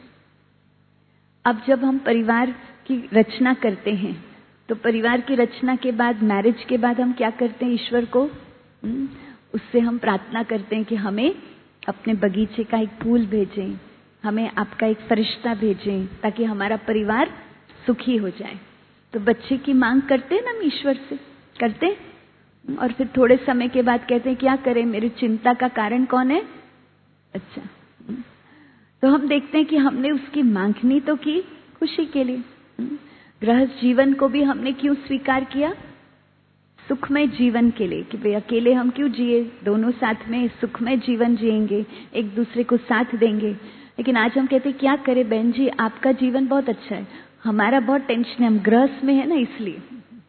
Speaker 2: अब जब हम परिवार की रचना करते हैं तो परिवार की रचना के बाद, मैरिज के बाद हम क्या करते हैं? ईश्वर को उससे हम प्रार्थना करते हैं कि हमें अपने बगीचे का एक फूल भेजें, हमें आपका एक फरिश्ता भेजें, ताकि हमारा परिवार सुखी हो जाए। तो बच्चे की मांग करते हैं ना हम ईश्वर से, करते हैं, और फिर थोड़े समय के बाद कहते हैं क्या करें, मेरी चिंता का कारण कौन है? अच्छा, तो हम देखते हैं कि हमने उसकी मांगनी तो की खुशी के लिए। गृहस्थ जीवन को भी हमने क्यों स्वीकार किया? सुखमय जीवन के लिए, कि भाई अकेले हम क्यों जिए, दोनों साथ में सुखमय जीवन जिएंगे, एक दूसरे को साथ देंगे। लेकिन आज हम कहते हैं क्या करें बहन जी, आपका जीवन बहुत अच्छा है, हमारा बहुत टेंशन है, हम गृहस्थ में है ना, इसलिए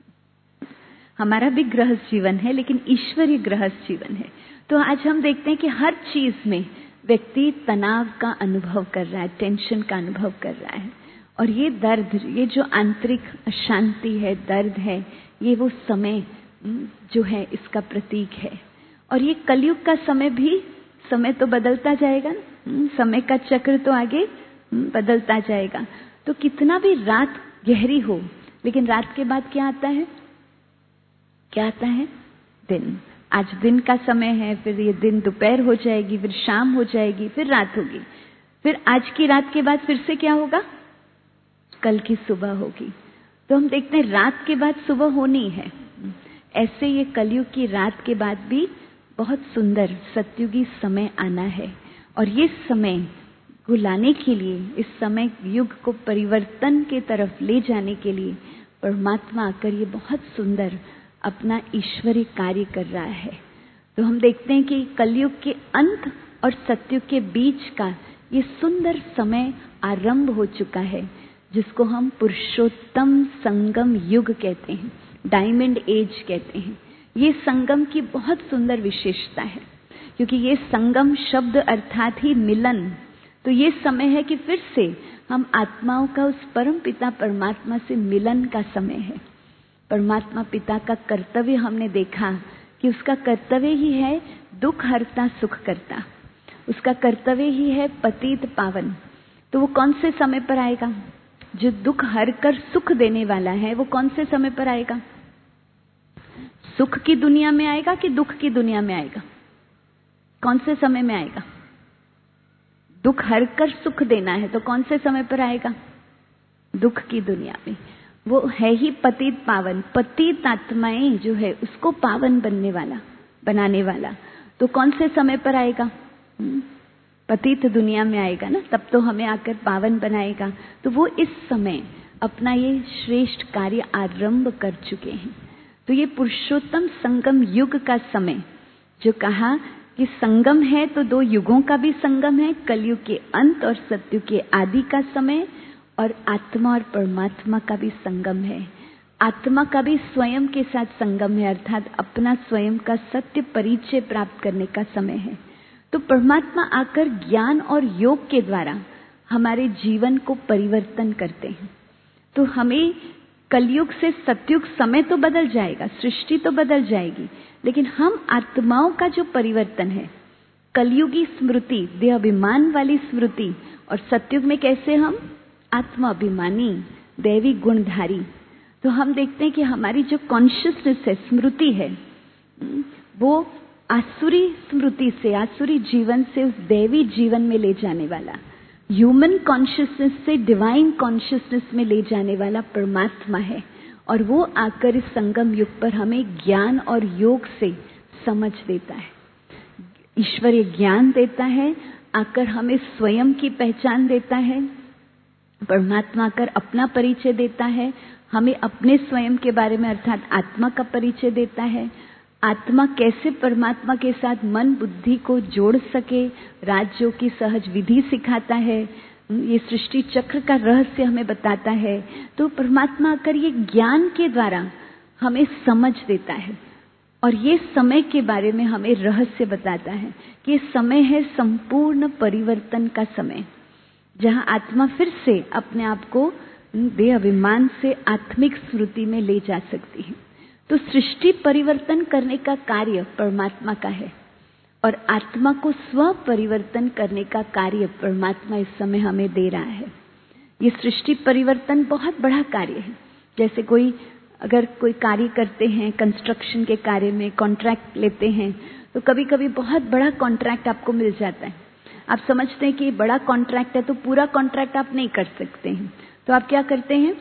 Speaker 2: हमारा भी गृहस्थ जीवन है, लेकिन ईश्वरीय गृहस्थ जीवन है। तो आज हम देखते हैं कि हर चीज में व्यक्ति तनाव का अनुभव कर रहा है, टेंशन का अनुभव कर रहा है, और ये दर्द, ये जो आंतरिक अशांति है, दर्द है, ये वो समय जो है इसका प्रतीक है। और ये कलयुग का समय भी, समय तो बदलता जाएगा ना, समय का चक्र तो आगे बदलता जाएगा। तो कितना भी रात गहरी हो, लेकिन रात के बाद क्या आता है? क्या आता है? दिन। आज दिन का समय है, फिर ये दिन दोपहर हो जाएगी, फिर शाम हो जाएगी, फिर रात होगी, फिर आज की रात के बाद फिर से क्या होगा? कल की सुबह होगी। तो हम देखते हैं रात के बाद सुबह होनी है। ऐसे ये कलयुग की रात के बाद भी बहुत सुंदर सतयुगी समय आना है, और ये समय को लाने के लिए, इस समय युग को परिवर्तन के तरफ ले जाने के लिए परमात्मा आकर ये बहुत सुंदर अपना ईश्वरीय कार्य कर रहा है। तो हम देखते हैं कि कलयुग के अंत और सतयुग के बीच का ये सुंदर समय आरंभ हो चुका है, जिसको हम पुरुषोत्तम संगम युग कहते हैं, डायमंड एज कहते हैं। ये संगम की बहुत सुंदर विशेषता है, क्योंकि ये संगम शब्द अर्थात ही मिलन। तो ये समय है कि फिर से हम आत्माओं का उस परम पिता परमात्मा से मिलन का समय है। परमात्मा पिता का कर्तव्य हमने देखा कि उसका कर्तव्य ही है दुख हरता सुख करता, उसका कर्तव्य ही है पतित पावन। तो वो कौन से समय पर आएगा? जो दुख हर कर सुख देने वाला है, वो कौन से समय पर आएगा? सुख की दुनिया में आएगा कि दुख की दुनिया में आएगा? कौन से समय में आएगा? दुख हर कर सुख देना है तो कौन से समय पर आएगा? दुख की दुनिया में। वो है ही पतित पावन, पतित आत्माएं जो है उसको पावन बनने वाला, बनाने वाला। तो कौन से समय पर आएगा? पतित दुनिया में आएगा ना, तब तो हमें आकर पावन बनाएगा। तो वो इस समय अपना ये श्रेष्ठ कार्य आरंभ कर चुके हैं। तो ये पुरुषोत्तम संगम युग का समय, जो कहा कि संगम है तो दो युगों का भी संगम है, कलयुग के अंत और सतयुग के आदि का समय, और आत्मा और परमात्मा का भी संगम है। आत्मा का भी स्वयं के साथ संगम है, अर्थात अपना स्वयं का सत्य परिचय प्राप्त करने का समय है। तो परमात्मा आकर ज्ञान और योग के द्वारा हमारे जीवन को परिवर्तन करते हैं। तो हमें कलयुग से सतयुग समय तो बदल जाएगा, सृष्टि तो बदल जाएगी, लेकिन हम आत्माओं का जो परिवर्तन है, कलयुगी स्मृति, देह अभिमान वाली स्मृति, और सतयुग में कैसे हम आत्मा अभिमानी, दैवी गुणधारी। तो हम देखते हैं कि हमारी जो कॉन्शियसनेस है, स्मृति है, वो आसुरी स्मृति से, आसुरी जीवन से उस दैवी जीवन में ले जाने वाला, ह्यूमन कॉन्शियसनेस से डिवाइन कॉन्शियसनेस में ले जाने वाला परमात्मा है। और वो आकर इस संगम युग पर हमें ज्ञान और योग से समझ देता है, ईश्वरीय ज्ञान देता है, आकर हमें स्वयं की पहचान देता है। परमात्मा आकर अपना परिचय देता है, हमें अपने स्वयं के बारे में अर्थात आत्मा का परिचय देता है। आत्मा कैसे परमात्मा के साथ मन बुद्धि को जोड़ सके, राजयोग की सहज विधि सिखाता है, ये सृष्टि चक्र का रहस्य हमें बताता है। तो परमात्मा आकर ये ज्ञान के द्वारा हमें समझ देता है, और ये समय के बारे में हमें रहस्य बताता है कि ये समय है संपूर्ण परिवर्तन का समय, जहाँ आत्मा फिर से अपने आप को देह अभिमान से आत्मिक स्मृति में ले जा सकती है। तो सृष्टि परिवर्तन करने का कार्य परमात्मा का है, और आत्मा को स्व परिवर्तन करने का कार्य परमात्मा इस समय हमें दे रहा है। ये सृष्टि परिवर्तन बहुत बड़ा कार्य है। जैसे अगर कोई कार्य करते हैं, कंस्ट्रक्शन के कार्य में कॉन्ट्रैक्ट लेते हैं, तो कभी कभी बहुत बड़ा कॉन्ट्रैक्ट आपको मिल जाता है। आप समझते हैं कि बड़ा कॉन्ट्रैक्ट है तो पूरा कॉन्ट्रैक्ट आप नहीं कर सकते हैं, तो आप क्या करते हैं?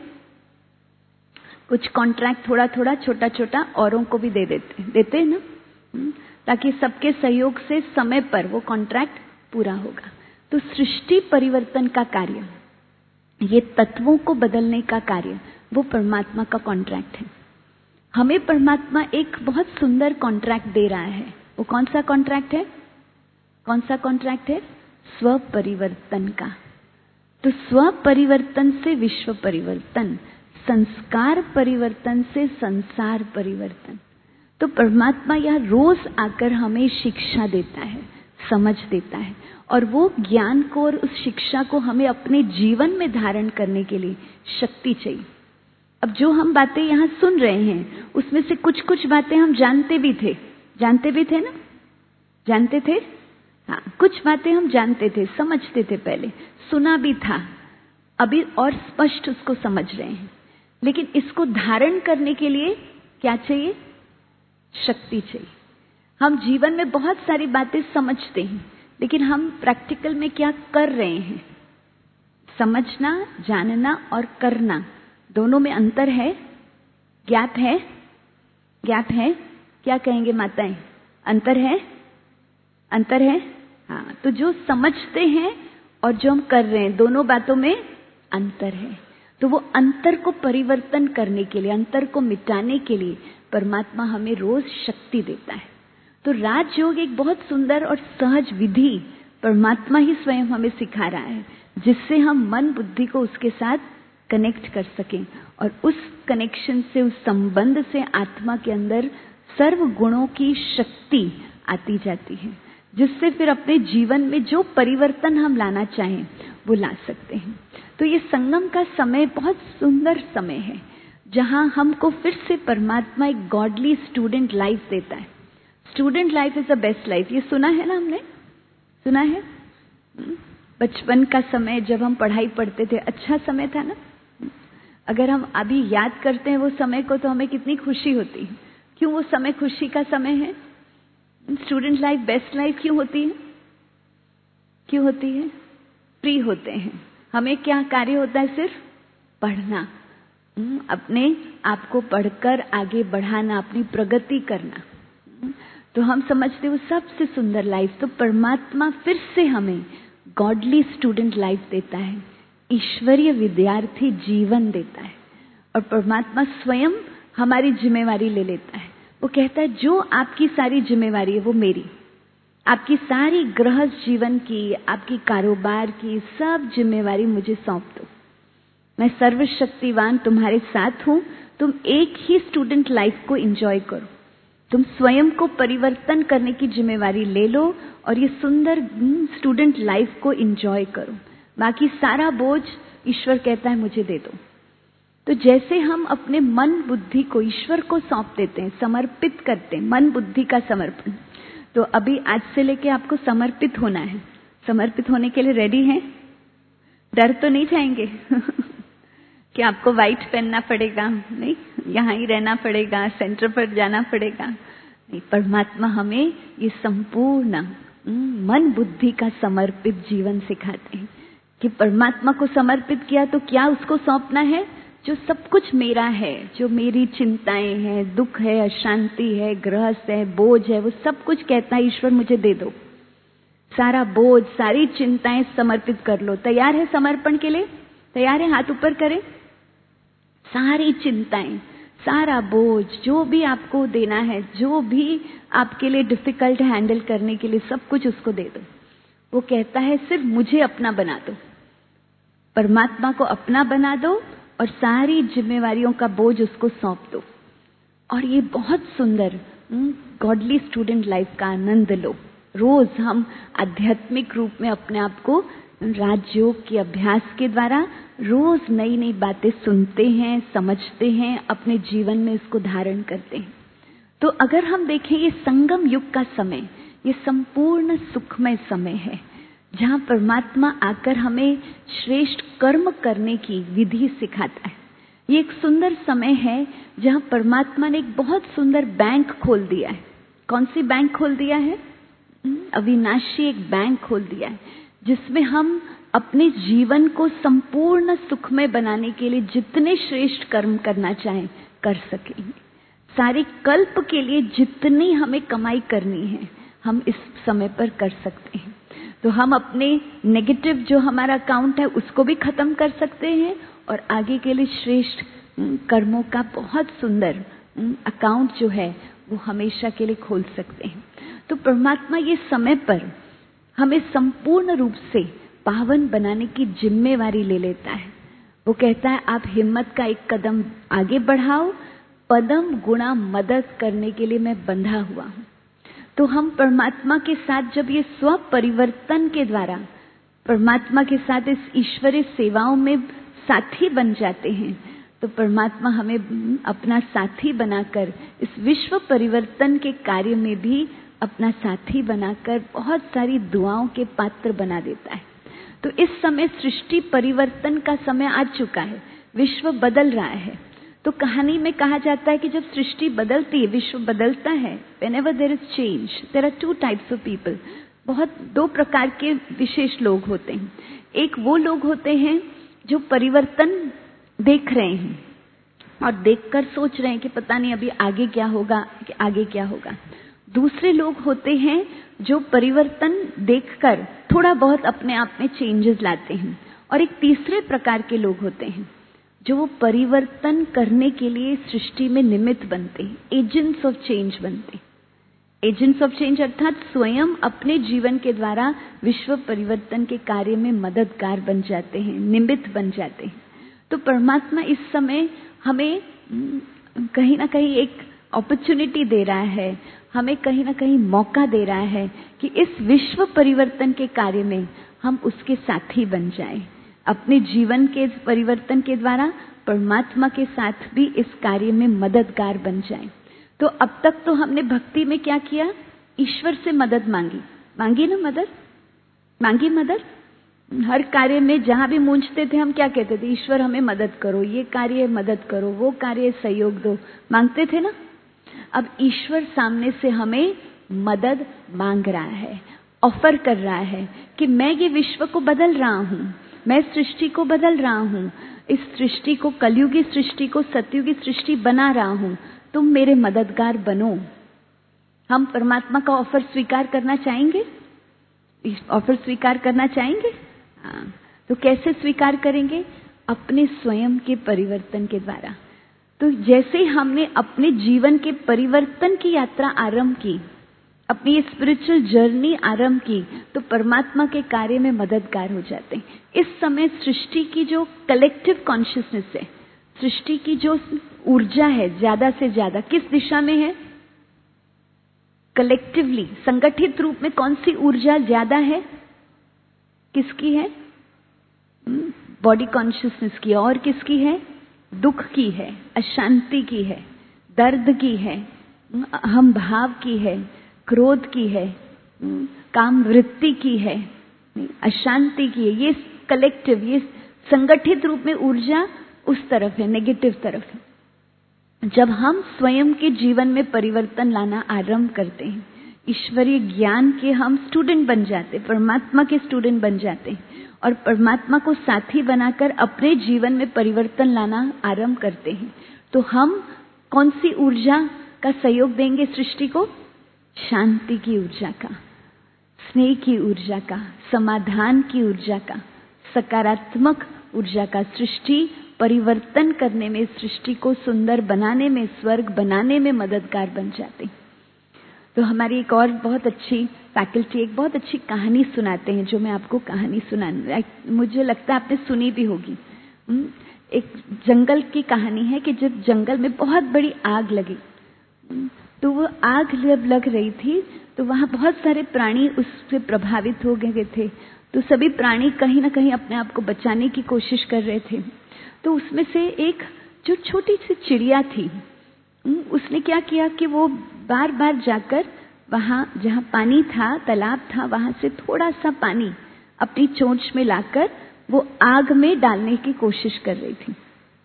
Speaker 2: कुछ कॉन्ट्रैक्ट थोड़ा थोड़ा, छोटा छोटा औरों को भी देते हैं ना, ताकि सबके सहयोग से समय पर वो कॉन्ट्रैक्ट पूरा होगा। तो सृष्टि परिवर्तन का कार्य, ये तत्वों को बदलने का कार्य, वो परमात्मा का कॉन्ट्रैक्ट है। हमें परमात्मा एक बहुत सुंदर कॉन्ट्रैक्ट दे रहा है। वो कौन सा कॉन्ट्रैक्ट है? कौन सा कॉन्ट्रैक्ट है? स्व परिवर्तन का। तो स्व परिवर्तन से विश्व परिवर्तन, संस्कार परिवर्तन से संसार परिवर्तन। तो परमात्मा यह रोज आकर हमें शिक्षा देता है, समझ देता है, और वो ज्ञान को और उस शिक्षा को हमें अपने जीवन में धारण करने के लिए शक्ति चाहिए। अब जो हम बातें यहाँ सुन रहे हैं, उसमें से कुछ कुछ बातें हम जानते भी थे ना? जानते थे? हाँ, कुछ बातें हम जानते थे, समझते थे, पहले सुना भी था, अभी और स्पष्ट उसको समझ रहे हैं। लेकिन इसको धारण करने के लिए क्या चाहिए? शक्ति चाहिए। हम जीवन में बहुत सारी बातें समझते हैं, लेकिन हम प्रैक्टिकल में क्या कर रहे हैं? समझना, जानना और करना, दोनों में अंतर है, गैप है, गैप है। क्या कहेंगे माताएं? अंतर है, अंतर है। हाँ, तो जो समझते हैं और जो हम कर रहे हैं, दोनों बातों में अंतर है। तो वो अंतर को परिवर्तन करने के लिए, अंतर को मिटाने के लिए परमात्मा हमें रोज शक्ति देता है। तो राजयोग एक बहुत सुंदर और सहज विधि परमात्मा ही स्वयं हमें सिखा रहा है, जिससे हम मन बुद्धि को उसके साथ कनेक्ट कर सकें और उस कनेक्शन से, उस संबंध से आत्मा के अंदर सर्व गुणों की शक्ति आती जाती है, जिससे फिर अपने जीवन में जो परिवर्तन हम लाना चाहें वो ला सकते हैं। तो ये संगम का समय बहुत सुंदर समय है, जहां हमको फिर से परमात्मा एक गॉडली स्टूडेंट लाइफ देता है। Student life is the best life, ये सुना है ना, हमने सुना है। बचपन का समय जब हम पढ़ाई पढ़ते थे, अच्छा समय था ना। अगर हम अभी याद करते हैं वो समय को, तो हमें कितनी खुशी होती है। क्यों वो समय खुशी का समय है? स्टूडेंट लाइफ बेस्ट लाइफ क्यों होती है? क्यों होती है? फ्री होते हैं। हमें क्या कार्य होता है? सिर्फ पढ़ना, अपने आप को पढ़कर आगे बढ़ाना, अपनी प्रगति करना। तो हम समझते वो सबसे सुंदर लाइफ। तो परमात्मा फिर से हमें गॉडली स्टूडेंट लाइफ देता है, ईश्वरीय विद्यार्थी जीवन देता है, और परमात्मा स्वयं हमारी जिम्मेवारी ले लेता है। वो कहता है जो आपकी सारी जिम्मेवारी है वो मेरी, आपकी सारी गृहस्थ जीवन की, आपकी कारोबार की सब जिम्मेवारी मुझे सौंप दो। मैं सर्वशक्तिवान तुम्हारे साथ हूं, तुम एक ही स्टूडेंट लाइफ को एंजॉय करो। तुम स्वयं को परिवर्तन करने की जिम्मेवारी ले लो और ये सुंदर स्टूडेंट लाइफ को एंजॉय करो। बाकी सारा बोझ ईश्वर कहता है मुझे दे दो। तो जैसे हम अपने मन बुद्धि को ईश्वर को सौंप देते हैं, समर्पित करते हैं, मन बुद्धि का समर्पण। तो अभी आज से लेके आपको समर्पित होना है। समर्पित होने के लिए रेडी हैं? डर तो नहीं जाएंगे कि आपको व्हाइट पहनना पड़ेगा, नहीं, यहाँ ही रहना पड़ेगा, सेंटर पर जाना पड़ेगा। नहीं, परमात्मा हमें ये संपूर्ण मन बुद्धि का समर्पित जीवन सिखाते हैं कि परमात्मा को समर्पित किया तो क्या उसको सौंपना है? जो सब कुछ मेरा है, जो मेरी चिंताएं हैं, दुख है, अशांति है, गृहस्थ है, बोझ है, वो सब कुछ कहता है ईश्वर मुझे दे दो। सारा बोझ, सारी चिंताएं समर्पित कर लो। तैयार है समर्पण के लिए? तैयार है? हाथ ऊपर करें। सारी चिंताएं, सारा बोझ, जो भी आपको देना है, जो भी आपके लिए डिफिकल्ट हैंडल करने के लिए, सब कुछ उसको दे दो। वो कहता है सिर्फ मुझे अपना बना दो, परमात्मा को अपना बना दो और सारी जिम्मेवारियों का बोझ उसको सौंप दो। और ये बहुत सुंदर गॉडली स्टूडेंट लाइफ का आनंद लो। रोज हम आध्यात्मिक रूप में अपने आप को राजयोग के अभ्यास के द्वारा रोज नई नई बातें सुनते हैं, समझते हैं, अपने जीवन में इसको धारण करते हैं। तो अगर हम देखें ये संगम युग का समय, ये संपूर्ण सुखमय समय है, जहाँ परमात्मा आकर हमें श्रेष्ठ कर्म करने की विधि सिखाता है। ये एक सुंदर समय है जहाँ परमात्मा ने एक बहुत सुंदर बैंक खोल दिया है। कौन सी बैंक खोल दिया है? अविनाशी एक बैंक खोल दिया है, जिसमें हम अपने जीवन को संपूर्ण सुखमय बनाने के लिए जितने श्रेष्ठ कर्म करना चाहें कर सकेंगे। सारे कल्प के लिए जितनी हमें कमाई करनी है हम इस समय पर कर सकते हैं। तो हम अपने नेगेटिव जो हमारा अकाउंट है उसको भी खत्म कर सकते हैं और आगे के लिए श्रेष्ठ कर्मों का बहुत सुंदर अकाउंट जो है वो हमेशा के लिए खोल सकते हैं। तो परमात्मा ये समय पर हमें संपूर्ण रूप से पावन बनाने की जिम्मेवारी ले लेता है। वो कहता है आप हिम्मत का एक कदम आगे बढ़ाओ, पदम गुणा मदद करने के लिए मैं बंधा हुआ हूं। तो हम परमात्मा के साथ जब ये स्व परिवर्तन के द्वारा परमात्मा के साथ इस ईश्वरीय सेवाओं में साथी बन जाते हैं, तो परमात्मा हमें अपना साथी बनाकर इस विश्व परिवर्तन के कार्य में भी अपना साथी बनाकर बहुत सारी दुआओं के पात्र बना देता है। तो इस समय सृष्टि परिवर्तन का समय आ चुका है, विश्व बदल रहा है तो कहानी में कहा जाता है कि जब सृष्टि बदलती है, विश्व बदलता है, whenever there is change, there are two types of people. बहुत दो प्रकार के विशेष लोग होते हैं. एक वो लोग होते हैं जो परिवर्तन देख रहे हैं और देखकर सोच रहे हैं कि पता नहीं अभी आगे क्या होगा, कि आगे क्या होगा. दूसरे लोग होते हैं जो परिवर्तन देखकर थोड़ा बहुत अपने आप में चेंजेस लाते हैं. और एक तीसरे प्रकार के लोग होते हैं जो वो परिवर्तन करने के लिए सृष्टि में निमित्त बनते हैं, एजेंट्स ऑफ चेंज बनते हैं. एजेंट्स ऑफ चेंज अर्थात स्वयं अपने जीवन के द्वारा विश्व परिवर्तन के कार्य में मददगार बन जाते हैं, निमित्त बन जाते हैं. तो परमात्मा इस समय हमें कहीं ना कहीं एक अपॉर्चुनिटी दे रहा है, हमें कहीं ना कहीं मौका दे रहा है कि इस विश्व परिवर्तन के कार्य में हम उसके साथी बन जाएं. अपने जीवन के परिवर्तन के द्वारा परमात्मा के साथ भी इस कार्य में मददगार बन जाएं. तो अब तक तो हमने भक्ति में क्या किया? ईश्वर से मदद मांगी. मांगी ना मदद? मांगी मदद. हर कार्य में जहां भी मूंझते थे हम क्या कहते थे? ईश्वर हमें मदद करो, ये कार्य मदद करो, वो कार्य सहयोग दो. मांगते थे ना. अब ईश्वर सामने से हमें मदद मांग रहा है, ऑफर कर रहा है कि मैं ये विश्व को बदल रहा हूं, मैं सृष्टि को बदल रहा हूं, इस सृष्टि को, कलयुगी सृष्टि को सतयुगी सृष्टि बना रहा हूं, तुम मेरे मददगार बनो. हम परमात्मा का ऑफर स्वीकार करना चाहेंगे? ऑफर स्वीकार करना चाहेंगे? हाँ. तो कैसे स्वीकार करेंगे? अपने स्वयं के परिवर्तन के द्वारा. तो जैसे हमने अपने जीवन के परिवर्तन की यात्रा आरंभ की, अपनी स्पिरिचुअल जर्नी आरंभ की, तो परमात्मा के कार्य में मददगार हो जाते हैं. इस समय सृष्टि की जो कलेक्टिव कॉन्शियसनेस है, सृष्टि की जो ऊर्जा है, ज्यादा से ज्यादा किस दिशा में है? कलेक्टिवली, संगठित रूप में कौन सी ऊर्जा ज्यादा है? किसकी है? बॉडी कॉन्शियसनेस की. और किसकी है? दुख की है, अशांति की है, दर्द की है, अहम भाव की है, क्रोध की है, काम वृत्ति की है, अशांति की है. ये कलेक्टिव, ये संगठित रूप में ऊर्जा उस तरफ है, नेगेटिव तरफ है. जब हम स्वयं के जीवन में परिवर्तन लाना आरंभ करते हैं, ईश्वरीय ज्ञान के हम स्टूडेंट बन जाते, परमात्मा के स्टूडेंट बन जाते और परमात्मा को साथी बनाकर अपने जीवन में परिवर्तन लाना आरंभ करते हैं, तो हम कौन सी ऊर्जा का सहयोग देंगे सृष्टि को? शांति की ऊर्जा का, स्नेह की ऊर्जा का, समाधान की ऊर्जा का, सकारात्मक ऊर्जा का. सृष्टि परिवर्तन करने में, सृष्टि को सुंदर बनाने में, स्वर्ग बनाने में मददगार बन जाते. तो हमारी एक और बहुत अच्छी फैकल्टी एक बहुत अच्छी कहानी सुनाते हैं, जो मैं आपको कहानी सुनाने, मुझे लगता है आपने सुनी भी होगी. एक जंगल की कहानी है कि जब जंगल में बहुत बड़ी आग लगी, तो वो आग जब लग रही थी तो वहां बहुत सारे प्राणी उससे प्रभावित हो गए थे. तो सभी प्राणी कहीं ना कहीं अपने आप को बचाने की कोशिश कर रहे थे. तो उसमें से एक जो छोटी सी चिड़िया थी, उसने क्या किया कि वो बार बार जाकर वहां जहां पानी था, तालाब था, वहां से थोड़ा सा पानी अपनी चोंच में लाकर वो आग में डालने की कोशिश कर रही थी.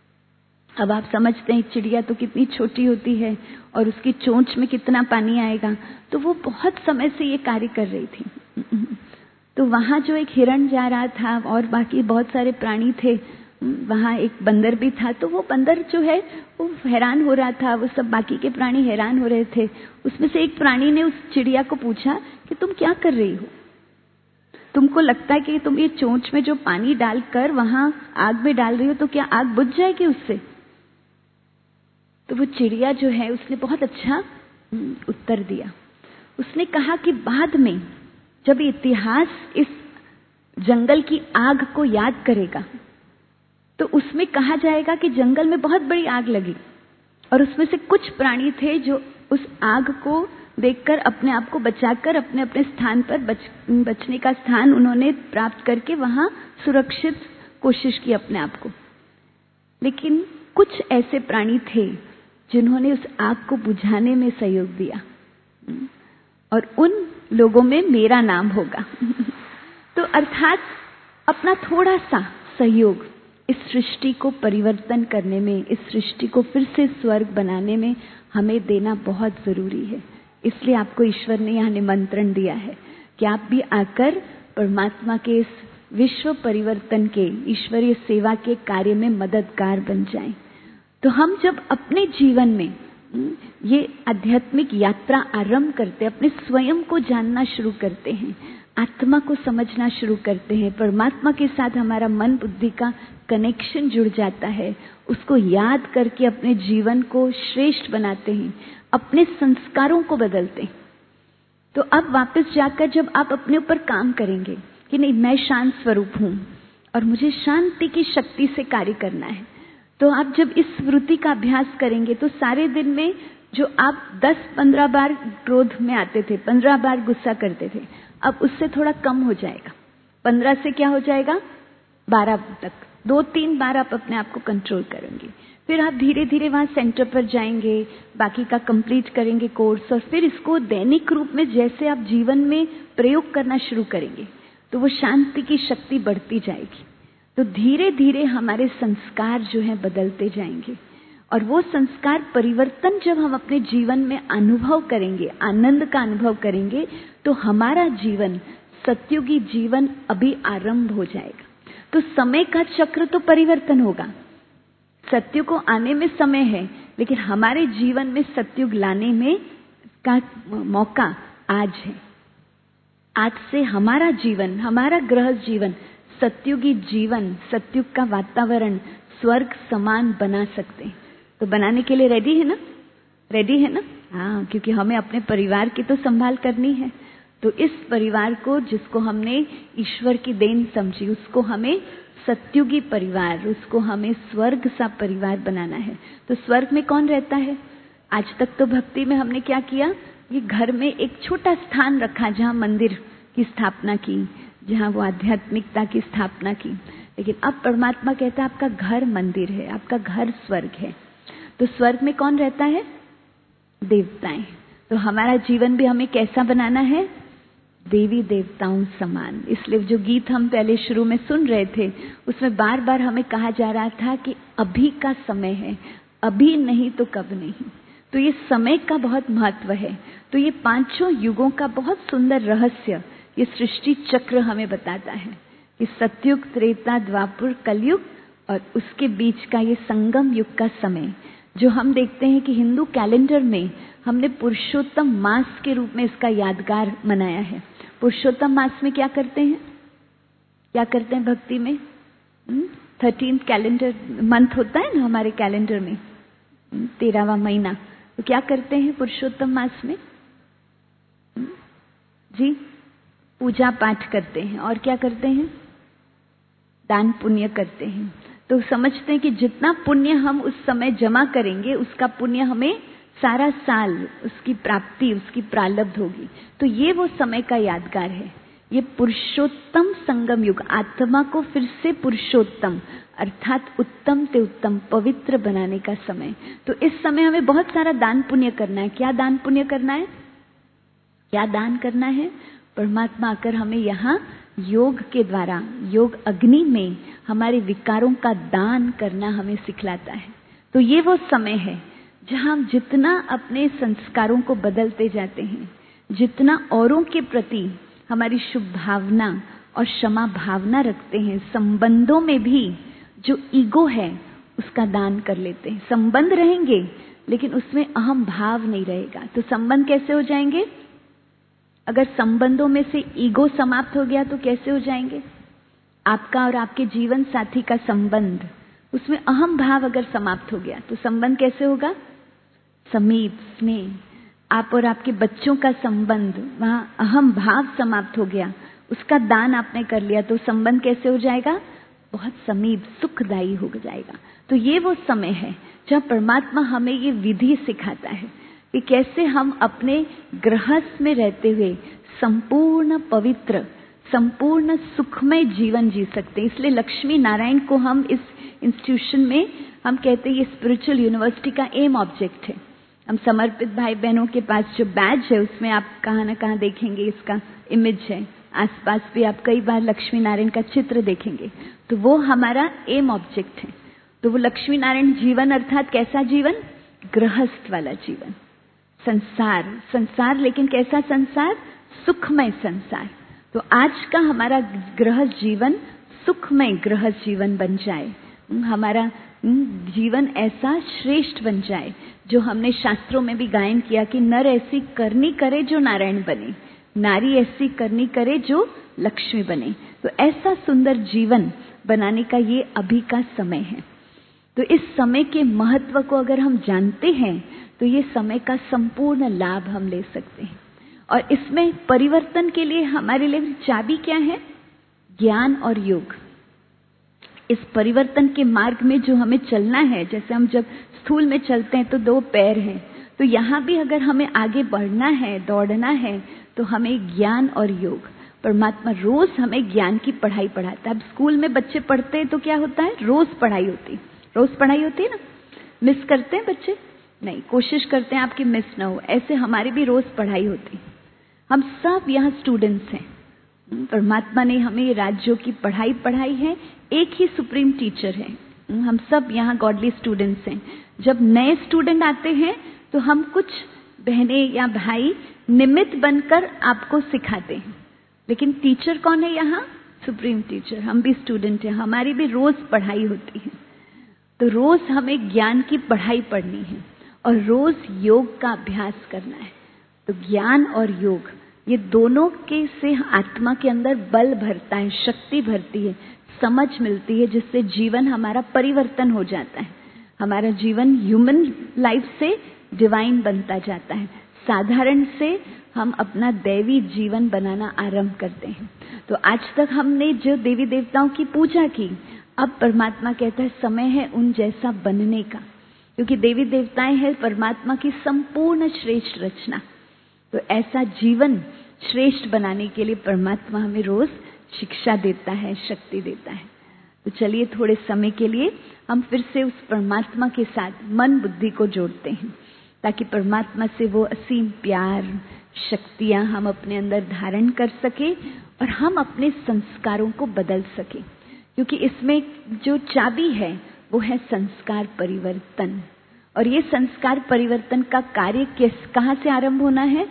Speaker 2: अब आप समझते हैं चिड़िया तो कितनी छोटी होती है और उसकी चोंच में कितना पानी आएगा. तो वो बहुत समय से ये कार्य कर रही थी. तो वहां जो एक हिरण जा रहा था और बाकी बहुत सारे प्राणी थे, वहां एक बंदर भी था. तो वो बंदर जो है वो हैरान हो रहा था, वो सब बाकी के प्राणी हैरान हो रहे थे. उसमें से एक प्राणी ने उस चिड़िया को पूछा कि तुम क्या कर रही हो? तुमको लगता है कि तुम ये चोंच में जो पानी डालकर वहां आग में डाल रही हो, तो क्या आग बुझ जाएगी उससे? तो वो चिड़िया जो है उसने बहुत अच्छा उत्तर दिया. उसने कहा कि बाद में जब इतिहास इस जंगल की आग को याद करेगा, तो उसमें कहा जाएगा कि जंगल में बहुत बड़ी आग लगी और उसमें से कुछ प्राणी थे जो उस आग को देखकर अपने आप को बचाकर अपने अपने स्थान पर बचने का स्थान उन्होंने प्राप्त करके वहां सुरक्षित कोशिश की अपने आप को. लेकिन कुछ ऐसे प्राणी थे जिन्होंने उस आग को बुझाने में सहयोग दिया और उन लोगों में मेरा नाम होगा. तो अर्थात अपना थोड़ा सा सहयोग, इस सृष्टि को परिवर्तन करने में, इस सृष्टि को फिर से स्वर्ग बनाने में हमें देना बहुत जरूरी है। इसलिए आपको ईश्वर ने यहाँ निमंत्रण दिया है कि आप भी आकर परमात्मा के इस विश्व परिवर्तन के, ईश्वरीय सेवा के कार्य में मददगार बन जाएं। तो हम जब अपने जीवन में ये आध्यात्मिक यात्रा आरंभ करते हैं, अपने स्वयं को जानना शुरू करते हैं, आत्मा को समझना शुरू करते हैं, परमात्मा के साथ हमारा मन बुद्धि का कनेक्शन जुड़ जाता है, उसको याद करके अपने जीवन को श्रेष्ठ बनाते हैं, अपने संस्कारों को बदलते हैं। तो अब वापस जाकर जब आप अपने ऊपर काम करेंगे कि नहीं, मैं शांत स्वरूप हूं और मुझे शांति की शक्ति से कार्य करना है, तो आप जब इस स्मृति का अभ्यास करेंगे तो सारे दिन में जो आप 10-15 बार क्रोध में आते थे, 15 बार गुस्सा करते थे, अब उससे थोड़ा कम हो जाएगा। 15 से क्या हो जाएगा, 12 तक। 2-3 बार आप अपने आप को कंट्रोल करेंगे, फिर आप धीरे धीरे वहां सेंटर पर जाएंगे, बाकी का कंप्लीट करेंगे कोर्स, और फिर इसको दैनिक रूप में जैसे आप जीवन में प्रयोग करना शुरू करेंगे तो वो शांति की शक्ति बढ़ती जाएगी। तो धीरे धीरे हमारे संस्कार जो हैं बदलते जाएंगे, और वो संस्कार परिवर्तन जब हम अपने जीवन में अनुभव करेंगे, आनंद का अनुभव करेंगे, तो हमारा जीवन सत्युगी जीवन अभी आरंभ हो जाएगा। तो समय का चक्र तो परिवर्तन होगा, सत्युग को आने में समय है, लेकिन हमारे जीवन में सत्युग लाने में का मौका आज है। आज से हमारा जीवन, हमारा गृहस्थ जीवन सत्युगी जीवन, सत्युग का वातावरण स्वर्ग समान बना सकते हैं। तो बनाने के लिए रेडी है ना? रेडी है ना? हाँ, क्योंकि हमें अपने परिवार की तो संभाल करनी है। तो इस परिवार को, जिसको हमने ईश्वर की देन समझी, उसको हमें सत्युगी परिवार, उसको हमें स्वर्ग सा परिवार बनाना है। तो स्वर्ग में कौन रहता है? आज तक तो भक्ति में हमने क्या किया, ये घर में एक छोटा स्थान रखा जहाँ मंदिर की स्थापना की, जहाँ वो आध्यात्मिकता की स्थापना की। लेकिन अब परमात्मा कहता है आपका घर मंदिर है, आपका घर स्वर्ग है। तो स्वर्ग में कौन रहता है? देवताएं। तो हमारा जीवन भी हमें कैसा बनाना है? देवी देवताओं समान। इसलिए जो गीत हम पहले शुरू में सुन रहे थे, उसमें बार बार हमें कहा जा रहा था कि अभी का समय है, अभी नहीं तो कब नहीं। तो ये समय का बहुत महत्व है। तो ये पांचों युगों का बहुत सुंदर रहस्य ये सृष्टि चक्र हमें बताता है कि सतयुग, त्रेता, द्वापर, कलयुग और उसके बीच का ये संगम युग का समय, जो हम देखते हैं कि हिंदू कैलेंडर में हमने पुरुषोत्तम मास के रूप में इसका यादगार मनाया है। पुरुषोत्तम मास में क्या करते हैं? क्या करते हैं भक्ति में? 13 कैलेंडर मंथ होता है ना हमारे कैलेंडर में, 13वां महीना। तो क्या करते हैं पुरुषोत्तम मास में? जी, पूजा पाठ करते हैं। और क्या करते हैं? दान पुण्य करते हैं। तो समझते हैं कि जितना पुण्य हम उस समय जमा करेंगे, उसका पुण्य हमें सारा साल उसकी प्राप्ति, उसकी प्रालब्ध होगी। तो ये वो समय का यादगार है, ये पुरुषोत्तम संगम युग, आत्मा को फिर से पुरुषोत्तम अर्थात उत्तम से उत्तम पवित्र बनाने का समय। तो इस समय हमें बहुत सारा दान पुण्य करना है। क्या दान पुण्य करना है? क्या दान करना है? परमात्मा आकर हमें यहाँ योग के द्वारा, योग अग्नि में हमारे विकारों का दान करना हमें सिखलाता है। तो ये वो समय है जहाँ हम जितना अपने संस्कारों को बदलते जाते हैं, जितना औरों के प्रति हमारी शुभ भावना और क्षमा भावना रखते हैं, संबंधों में भी जो ईगो है उसका दान कर लेते हैं। संबंध रहेंगे लेकिन उसमें अहम भाव नहीं रहेगा। तो संबंध कैसे हो जाएंगे? अगर संबंधों में से ईगो समाप्त हो गया तो कैसे हो जाएंगे? आपका और आपके जीवन साथी का संबंध, उसमें अहम भाव अगर समाप्त हो गया तो संबंध कैसे होगा? समीप, स्नेह। आप और आपके बच्चों का संबंध, वहां अहम भाव समाप्त हो गया, उसका दान आपने कर लिया, तो संबंध कैसे हो जाएगा? बहुत समीप, सुखदायी हो जाएगा। तो ये वो समय है जहाँ परमात्मा हमें ये विधि सिखाता है कि कैसे हम अपने गृहस्थ में रहते हुए संपूर्ण पवित्र, संपूर्ण सुखमय जीवन जी सकते हैं। इसलिए लक्ष्मी नारायण को हम इस इंस्टीट्यूशन में हम कहते हैं ये स्पिरिचुअल यूनिवर्सिटी का एम ऑब्जेक्ट है। हम समर्पित भाई बहनों के पास जो बैज है उसमें आप कहाँ न कहाँ देखेंगे इसका इमेज है। आसपास भी आप कई बार लक्ष्मी नारायण का चित्र देखेंगे तो वो हमारा एम ऑब्जेक्ट है। तो वो लक्ष्मी नारायण जीवन अर्थात कैसा जीवन? गृहस्थ वाला जीवन, संसार लेकिन कैसा संसार? सुखमय संसार। तो आज का हमारा गृहस्थ जीवन सुखमय गृहस्थ जीवन बन जाए, हमारा जीवन ऐसा श्रेष्ठ बन जाए जो हमने शास्त्रों में भी गायन किया कि नर ऐसी करनी करे जो नारायण बने, नारी ऐसी करनी करे जो लक्ष्मी बने। तो ऐसा सुंदर जीवन बनाने का ये अभी का समय है। तो इस समय के महत्व को अगर हम जानते हैं तो ये समय का संपूर्ण लाभ हम ले सकते हैं। और इसमें परिवर्तन के लिए हमारे लिए चाबी क्या है? ज्ञान और योग। इस परिवर्तन के मार्ग में जो हमें चलना है, जैसे हम जब स्थूल में चलते हैं तो 2 पैर हैं, तो यहाँ भी अगर हमें आगे बढ़ना है, दौड़ना है, तो हमें ज्ञान और योग। परमात्मा रोज हमें ज्ञान की पढ़ाई पढ़ाता है। अब स्कूल में बच्चे पढ़ते हैं तो क्या होता है? रोज पढ़ाई होती है, रोज पढ़ाई होती है ना। मिस करते हैं बच्चे? नहीं, कोशिश करते हैं आपकी मिस ना हो। ऐसे हमारी भी रोज पढ़ाई होती है। हम सब यहाँ स्टूडेंट्स हैं। परमात्मा ने हमें ये राज्यों की पढ़ाई पढ़ाई है, एक ही सुप्रीम टीचर है। हम सब यहाँ गॉडली स्टूडेंट्स हैं। जब नए स्टूडेंट आते हैं तो हम कुछ बहनें या भाई निमित्त बनकर आपको सिखाते हैं, लेकिन टीचर कौन है यहाँ? Supreme teacher. हम भी स्टूडेंट हैं, हमारी भी रोज पढ़ाई होती है। तो रोज हमें ज्ञान की पढ़ाई पढ़नी है और रोज योग का अभ्यास करना है। तो ज्ञान और योग ये दोनों के से आत्मा के अंदर बल भरता है, शक्ति भरती है, समझ मिलती है, जिससे जीवन हमारा परिवर्तन हो जाता है। हमारा जीवन ह्यूमन लाइफ से डिवाइन बनता जाता है। साधारण से हम अपना दैवी जीवन बनाना आरंभ करते हैं। तो आज तक हमने जो देवी देवताओं की पूजा की, अब परमात्मा कहता है समय है उन जैसा बनने का, क्योंकि देवी देवताएं हैं परमात्मा की संपूर्ण श्रेष्ठ रचना। तो ऐसा जीवन श्रेष्ठ बनाने के लिए परमात्मा हमें रोज शिक्षा देता है, शक्ति देता है। तो चलिए थोड़े समय के लिए हम फिर से उस परमात्मा के साथ मन बुद्धि को जोड़ते हैं, ताकि परमात्मा से वो असीम प्यार, शक्तियां हम अपने अंदर धारण कर सके और हम अपने संस्कारों को बदल सके। क्योंकि इसमें जो चाबी है वो है संस्कार परिवर्तन। और ये संस्कार परिवर्तन का कार्य कहाँ से आरंभ होना है?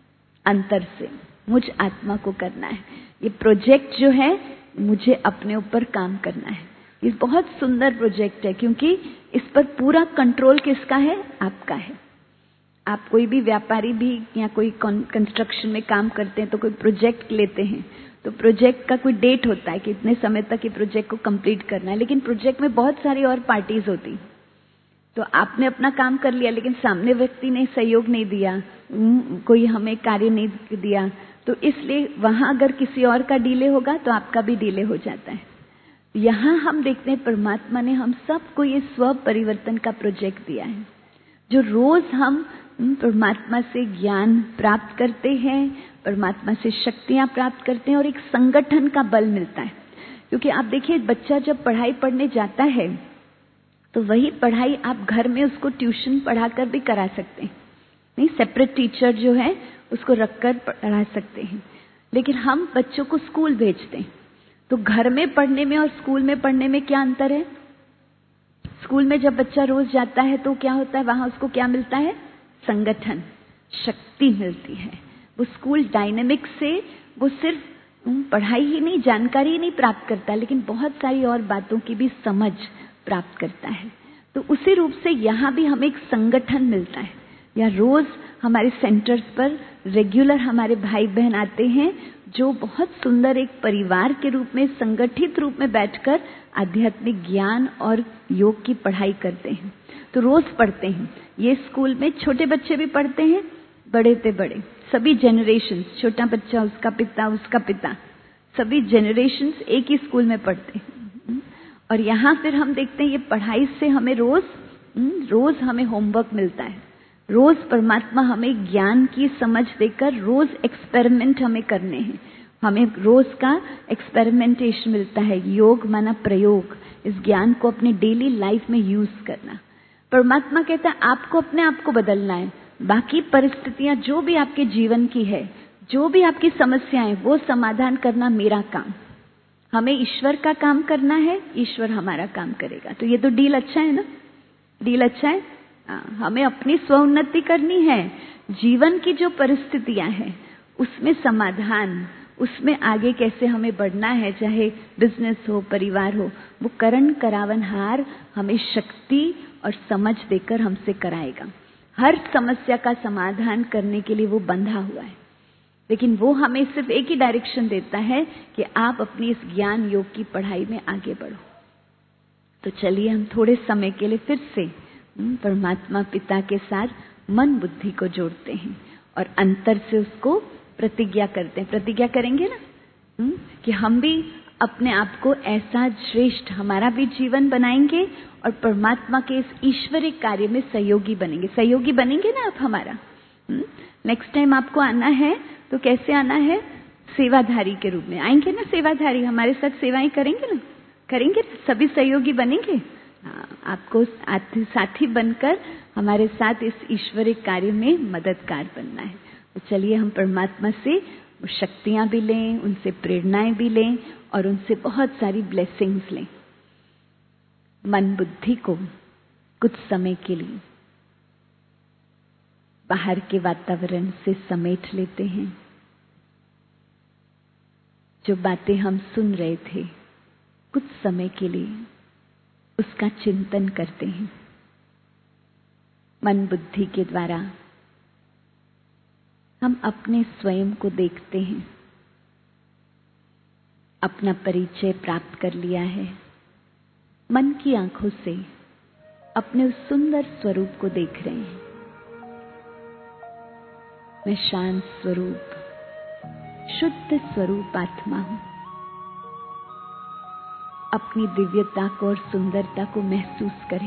Speaker 2: अंतर से, मुझ आत्मा को करना है। ये प्रोजेक्ट जो है मुझे अपने ऊपर काम करना है। ये बहुत सुंदर प्रोजेक्ट है, क्योंकि इस पर पूरा कंट्रोल किसका है? आपका है। आप कोई भी व्यापारी भी या कोई कंस्ट्रक्शन में काम करते हैं तो कोई प्रोजेक्ट लेते हैं, तो प्रोजेक्ट का कोई डेट होता है कि इतने समय तक ये प्रोजेक्ट को कंप्लीट करना है। लेकिन प्रोजेक्ट में बहुत सारी और पार्टीज होती, तो आपने अपना काम कर लिया लेकिन सामने व्यक्ति ने सहयोग नहीं दिया, कोई हमें कार्य नहीं दिया, तो इसलिए वहां अगर किसी और का डिले होगा तो आपका भी डिले हो जाता है। यहाँ हम देखते हैं परमात्मा ने हम सबको ये स्व परिवर्तन का प्रोजेक्ट दिया है, जो रोज हम परमात्मा से ज्ञान प्राप्त करते हैं, परमात्मा से शक्तियां प्राप्त करते हैं और एक संगठन का बल मिलता है। क्योंकि आप देखिए, बच्चा जब पढ़ाई पढ़ने जाता है तो वही पढ़ाई आप घर में उसको ट्यूशन पढ़ाकर भी करा सकते हैं, नहीं सेपरेट टीचर जो है उसको रखकर पढ़ा सकते हैं। लेकिन हम बच्चों को स्कूल भेजते हैं, तो घर में पढ़ने में और स्कूल में पढ़ने में क्या अंतर है? स्कूल में जब बच्चा रोज जाता है तो क्या होता है? वहां उसको क्या मिलता है? संगठन, शक्ति मिलती है। वो स्कूल डायनेमिक से वो सिर्फ पढ़ाई ही नहीं, जानकारी ही नहीं प्राप्त करता, लेकिन बहुत सारी और बातों की भी समझ प्राप्त करता है। तो उसी रूप से यहाँ भी हमें एक संगठन मिलता है। या रोज हमारे सेंटर्स पर रेगुलर हमारे भाई बहन आते हैं, जो बहुत सुंदर एक परिवार के रूप में, संगठित रूप में बैठकर आध्यात्मिक ज्ञान और योग की पढ़ाई करते हैं। तो रोज पढ़ते हैं। ये स्कूल में छोटे बच्चे भी पढ़ते हैं, बड़े से बड़े सभी जनरेशन्स, छोटा बच्चा, उसका पिता, सभी जनरेशन्स एक ही स्कूल में पढ़ते हैं। और यहाँ फिर हम देखते हैं ये पढ़ाई से हमें रोज हमें होमवर्क मिलता है। रोज परमात्मा हमें ज्ञान की समझ देकर रोज एक्सपेरिमेंट हमें करने हैं। हमें रोज का एक्सपेरिमेंटेशन मिलता है। योग माना प्रयोग, इस ज्ञान को अपनी डेली लाइफ में यूज करना। परमात्मा कहता है आपको अपने आप को बदलना है। बाकी परिस्थितियां जो भी आपके जीवन की है, जो भी आपकी समस्याएं, वो समाधान करना मेरा काम। हमें ईश्वर का काम करना है, ईश्वर हमारा काम करेगा। तो ये तो डील अच्छा है ना? डील अच्छा है। हमें अपनी स्वउन्नति करनी है। जीवन की जो परिस्थितियां हैं उसमें समाधान, उसमें आगे कैसे हमें बढ़ना है, चाहे बिजनेस हो, परिवार हो, वो करण करावनहार हमें शक्ति और समझ देकर हमसे कराएगा। हर समस्या का समाधान करने के लिए वो बंधा हुआ है, लेकिन वो हमें सिर्फ एक ही डायरेक्शन देता है कि आप अपनी इस ज्ञान योग की पढ़ाई में आगे बढ़ो। तो चलिए हम थोड़े समय के लिए फिर से परमात्मा पिता के साथ मन बुद्धि को जोड़ते हैं और अंतर से उसको प्रतिज्ञा करते हैं। प्रतिज्ञा करेंगे ना कि हम भी अपने आप को ऐसा श्रेष्ठ हमारा भी जीवन बनाएंगे और परमात्मा के इस ईश्वरीय कार्य में सहयोगी बनेंगे। सहयोगी बनेंगे ना आप हमारा? नेक्स्ट टाइम आपको आना है तो कैसे आना है? सेवाधारी के रूप में आएंगे ना। सेवाधारी हमारे साथ सेवाएं करेंगे ना? करेंगे ना? सभी सहयोगी बनेंगे। आपको साथी बनकर हमारे साथ इस ईश्वरीय कार्य में मददगार बनना है। तो चलिए हम परमात्मा से शक्तियां भी लें, उनसे प्रेरणाएं भी लें और उनसे बहुत सारी ब्लेसिंग्स लें। मन बुद्धि को कुछ समय के लिए बाहर के वातावरण से समेट लेते हैं। जो बातें हम सुन रहे थे कुछ समय के लिए उसका चिंतन करते हैं। मन बुद्धि के द्वारा हम अपने स्वयं को देखते हैं। अपना परिचय प्राप्त कर लिया है। मन की आंखों से अपने उस सुंदर स्वरूप को देख रहे हैं। मैं शांत स्वरूप, शुद्ध स्वरूप आत्मा हूं। अपनी दिव्यता को और सुंदरता को महसूस करें।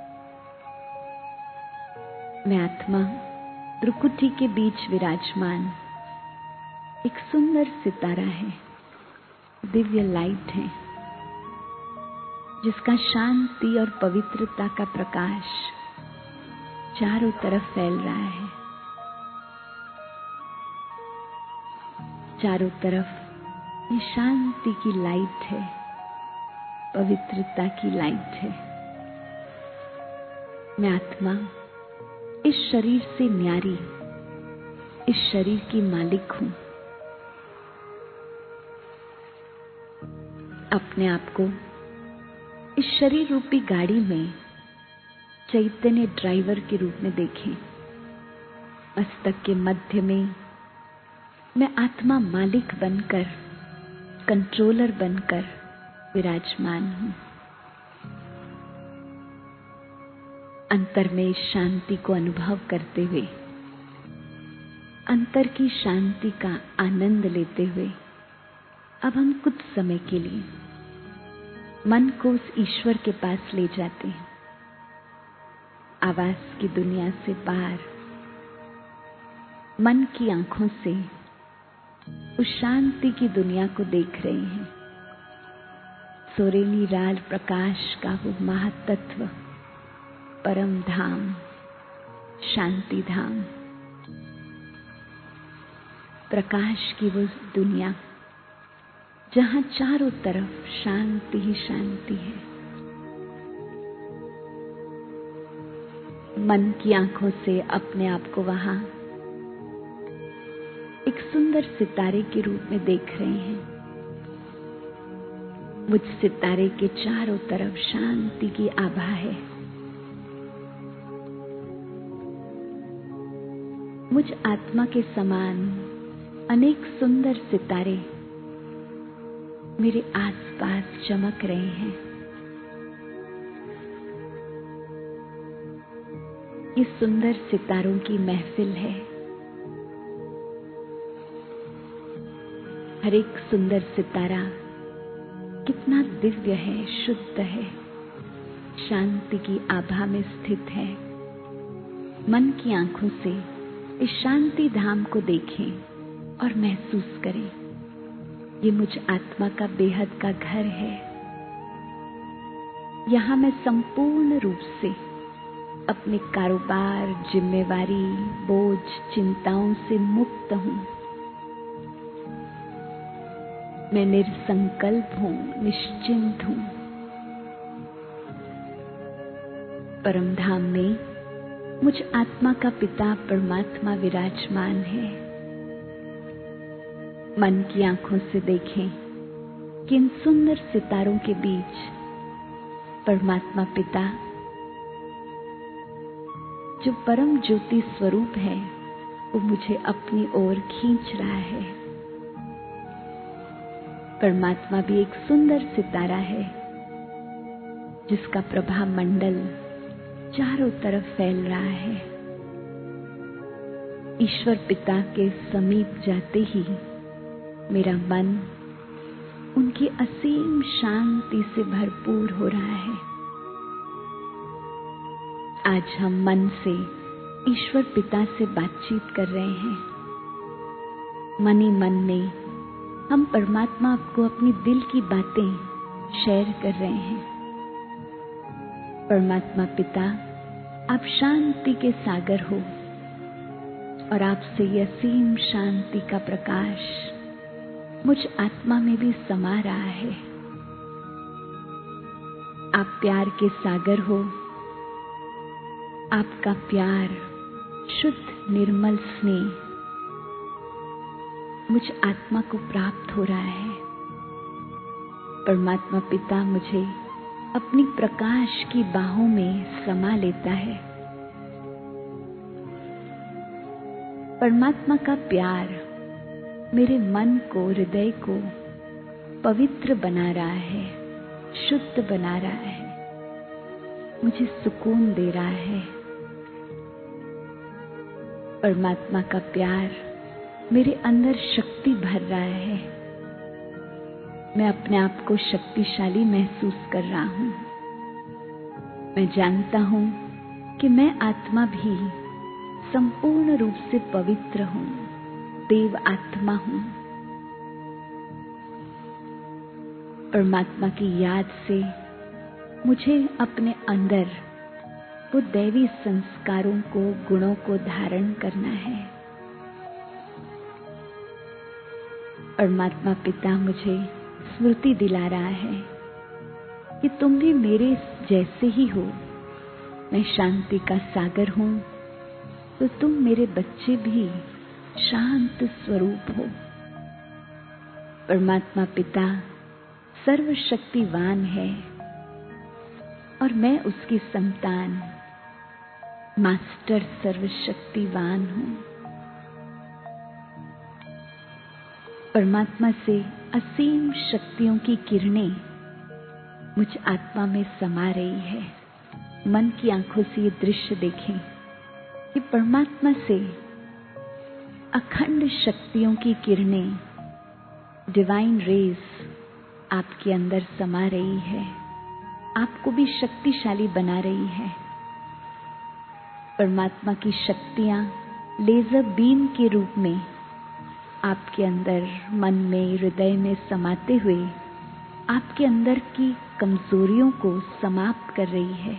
Speaker 2: मैं आत्मा त्रिकुटी के बीच विराजमान एक सुंदर सितारा है, दिव्य लाइट है, जिसका शांति और पवित्रता का प्रकाश चारों तरफ फैल रहा है। चारों तरफ ये शांति की लाइट है, पवित्रता की लाइट है। मैं आत्मा इस शरीर से न्यारी, इस शरीर की मालिक हूं। अपने आप को इस शरीर रूपी गाड़ी में चैतन्य ड्राइवर के रूप में देखें। मस्तक के मध्य में मैं आत्मा मालिक बनकर, कंट्रोलर बनकर विराजमान हूं। अंतर में इस शांति को अनुभव करते हुए, अंतर की शांति का आनंद लेते हुए अब हम कुछ समय के लिए मन को उस ईश्वर के पास ले जाते हैं। आवाज की दुनिया से बाहर मन की आंखों से उस शांति की दुनिया को देख रहे हैं। सोरेली लाल प्रकाश का वो महातत्व, परम धाम, शांति धाम, प्रकाश की वो दुनिया जहां चारों तरफ शांति ही शांति है। मन की आंखों से अपने आप को वहां एक सुंदर सितारे के रूप में देख रहे हैं। मुझ सितारे के चारों तरफ शांति की आभा है। मुझ आत्मा के समान अनेक सुंदर सितारे मेरे आसपास चमक रहे हैं। ये सुंदर सितारों की महफिल है। हर एक सुंदर सितारा कितना दिव्य है, शुद्ध है, शांति की आभा में स्थित है। मन की आंखों से इस शांति धाम को देखें और महसूस करें, ये मुझ आत्मा का बेहद का घर है। यहाँ मैं संपूर्ण रूप से अपने कारोबार, जिम्मेवारी, बोझ, चिंताओं से मुक्त हूँ। मैं निर्संकल्प हूँ, निश्चिंत हूँ। परम धाम में मुझ आत्मा का पिता परमात्मा विराजमान है। मन की आंखों से देखें कि इन सुंदर सितारों के बीच परमात्मा पिता जो परम ज्योति स्वरूप है वो मुझे अपनी ओर खींच रहा है। परमात्मा भी एक सुंदर सितारा है जिसका प्रभा मंडल चारों तरफ फैल रहा है। ईश्वर पिता के समीप जाते ही मेरा मन उनकी असीम शांति से भरपूर हो रहा है। आज हम मन से ईश्वर पिता से बातचीत कर रहे हैं। मन ही मन में हम परमात्मा को अपनी दिल की बातें शेयर कर रहे हैं। परमात्मा पिता, आप शांति के सागर हो और आपसे यह असीम शांति का प्रकाश मुझ आत्मा में भी समा रहा है। आप प्यार के सागर हो। आपका प्यार, शुद्ध निर्मल स्नेह मुझ आत्मा को प्राप्त हो रहा है। परमात्मा पिता मुझे अपनी प्रकाश की बाहों में समा लेता है। परमात्मा का प्यार मेरे मन को, हृदय को पवित्र बना रहा है, शुद्ध बना रहा है, मुझे सुकून दे रहा है। परमात्मा का प्यार मेरे अंदर शक्ति भर रहा है। मैं अपने आप को शक्तिशाली महसूस कर रहा हूँ। मैं जानता हूँ कि मैं आत्मा भी संपूर्ण रूप से पवित्र हूँ, देव आत्मा हूँ। परमात्मा की याद से मुझे अपने अंदर वो दैवी संस्कारों को, गुणों को धारण करना है। परमात्मा पिता मुझे स्मृति दिला रहा है कि तुम भी मेरे जैसे ही हो। मैं शांति का सागर हूँ तो तुम मेरे बच्चे भी शांत स्वरूप हो। परमात्मा पिता सर्वशक्तिवान है और मैं उसकी संतान, मास्टर सर्वशक्तिवान हूँ। परमात्मा से असीम शक्तियों की किरणें मुझ आत्मा में समा रही है। मन की आंखों से ये दृश्य देखें कि परमात्मा से अखंड शक्तियों की किरणें, डिवाइन रेज आपके अंदर समा रही है, आपको भी शक्तिशाली बना रही है। परमात्मा की शक्तियां लेजर बीम के रूप में आपके अंदर, मन में, हृदय में समाते हुए आपके अंदर की कमजोरियों को समाप्त कर रही है।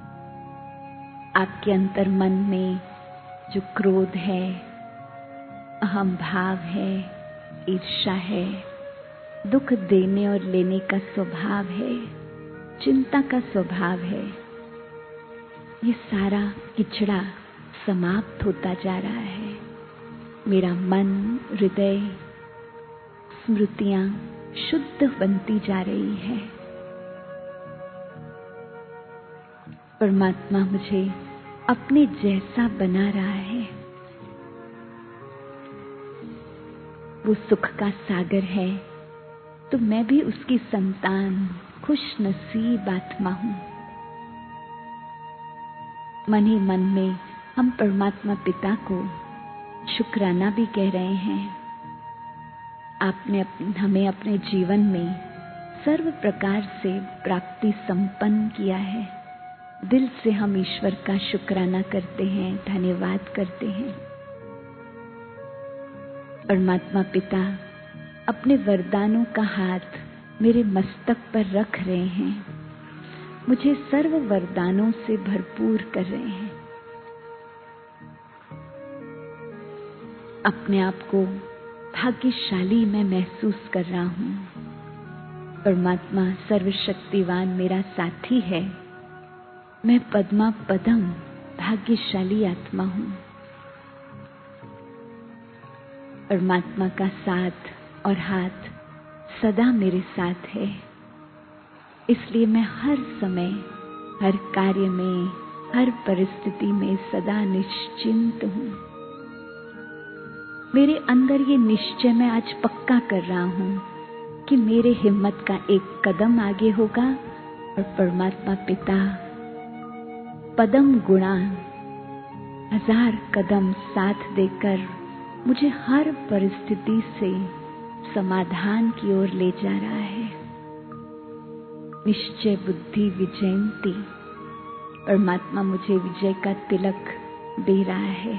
Speaker 2: आपके अंतर मन में जो क्रोध है, अहम भाव है, ईर्ष्या है, दुख देने और लेने का स्वभाव है, चिंता का स्वभाव है, ये सारा किचड़ा समाप्त होता जा रहा है। मेरा मन, हृदय, स्मृतियां शुद्ध बनती जा रही है। परमात्मा मुझे अपने जैसा बना रहा है। वो सुख का सागर है तो मैं भी उसकी संतान, खुश नसीब आत्मा हूँ। मन ही मन में हम परमात्मा पिता को शुक्राना भी कह रहे हैं। आपने हमें अपने जीवन में सर्व प्रकार से प्राप्ति संपन्न किया है। दिल से हम ईश्वर का शुक्राना करते हैं, धन्यवाद करते हैं। परमात्मा पिता अपने वरदानों का हाथ मेरे मस्तक पर रख रहे हैं, मुझे सर्व वरदानों से भरपूर कर रहे हैं। अपने आप को भाग्यशाली मैं महसूस कर रहा हूँ। परमात्मा सर्वशक्तिवान मेरा साथी है। मैं पद्मा पदम भाग्यशाली आत्मा हूँ। परमात्मा का साथ और हाथ सदा मेरे साथ है। इसलिए मैं हर समय, हर कार्य में, हर परिस्थिति में सदा निश्चिंत हूँ। मेरे अंदर ये निश्चय मैं आज पक्का कर रहा हूँ कि मेरे हिम्मत का एक कदम आगे होगा और परमात्मा पिता पदम गुणा 1000 कदम साथ देकर मुझे हर परिस्थिति से समाधान की ओर ले जा रहा है। निश्चय बुद्धि विजयंती, परमात्मा मुझे विजय का तिलक दे रहा है।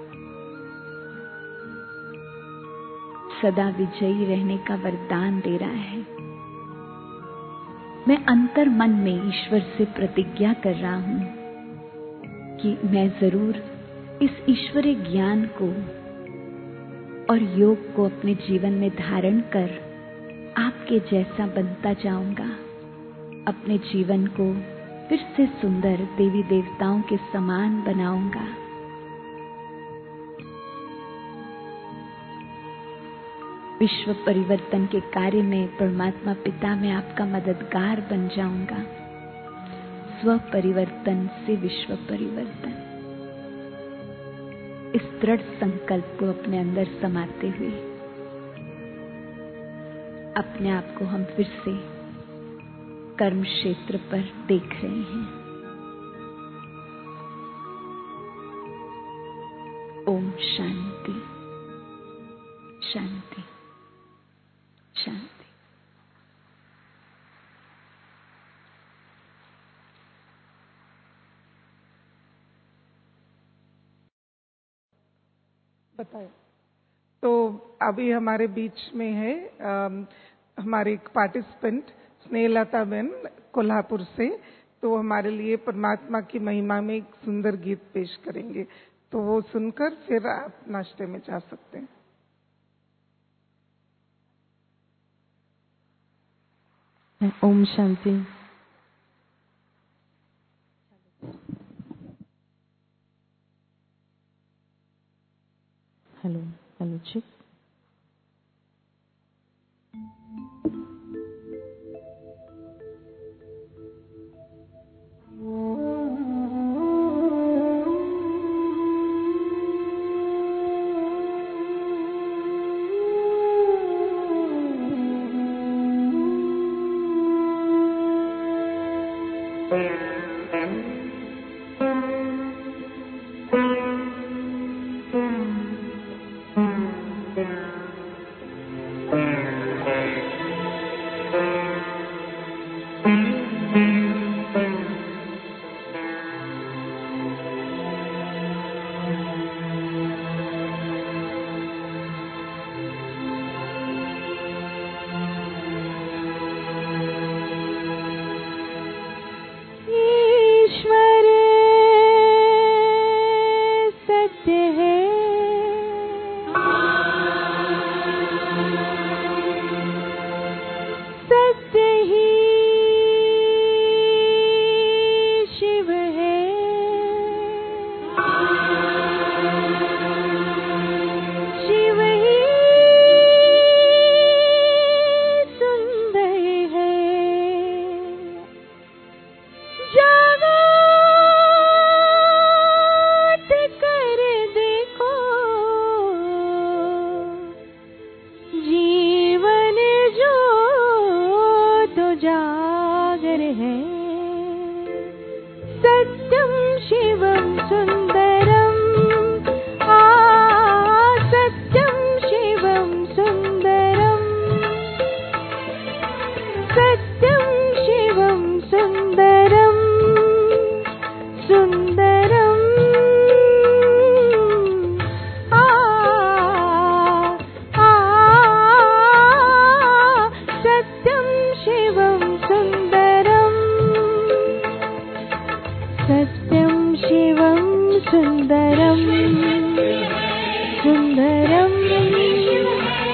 Speaker 2: सदा विजयी रहने का वरदान दे रहा है। मैं अंतर मन में ईश्वर से प्रतिज्ञा कर रहा हूं कि मैं जरूर इस ईश्वरीय ज्ञान को और योग को अपने जीवन में धारण कर आपके जैसा बनता जाऊंगा। अपने जीवन को फिर से सुंदर देवी देवताओं के समान बनाऊंगा। विश्व परिवर्तन के कार्य में परमात्मा पिता में आपका मददगार बन जाऊंगा। स्व परिवर्तन से विश्व परिवर्तन, इस दृढ़ संकल्प को अपने अंदर समाते हुए अपने आप को हम फिर से कर्म क्षेत्र पर देख रहे हैं। ओम शांति शांति शांति।
Speaker 3: बताएं। तो अभी हमारे बीच में है हमारे एक पार्टिसिपेंट स्नेहलता बेन कोल्हापुर से। तो हमारे लिए परमात्मा की महिमा में एक सुंदर गीत पेश करेंगे। तो वो सुनकर फिर आप नाश्ते में जा सकते हैं।
Speaker 4: Om Shanti. Hello hello check.
Speaker 1: सुंदरम सुंदरम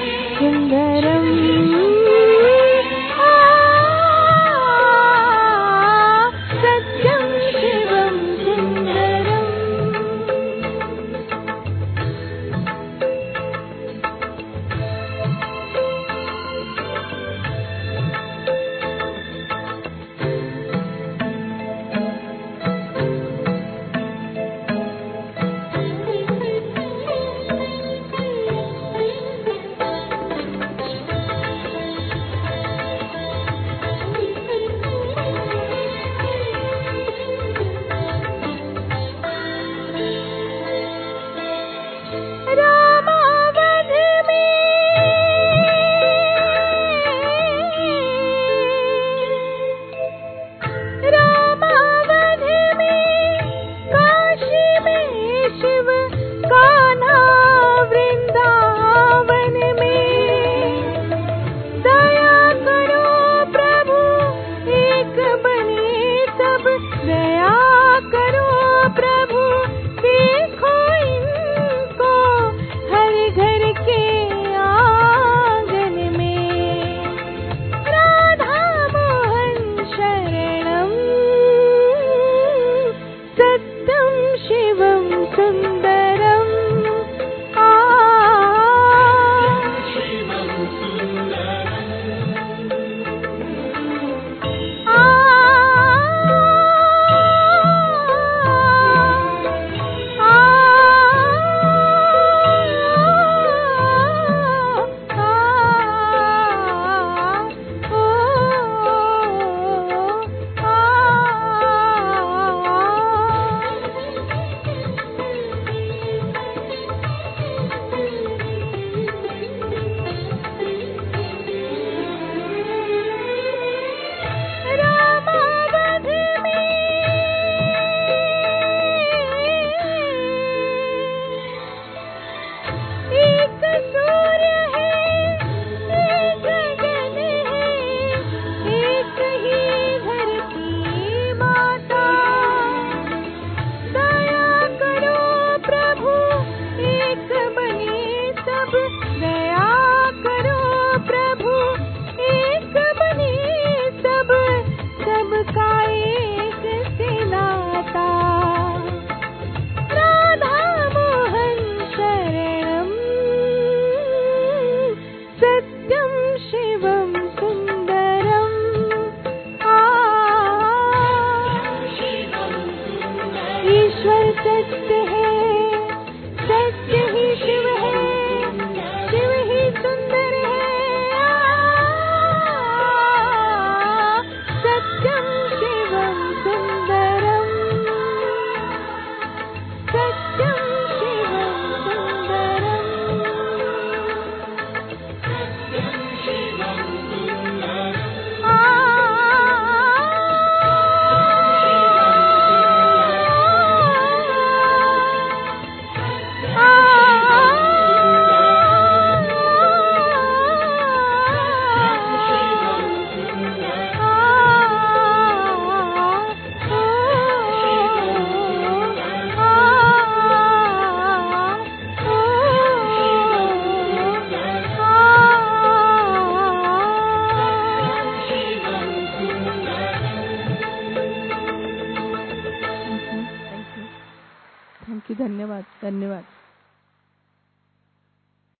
Speaker 4: थैंक यू, धन्यवाद धन्यवाद।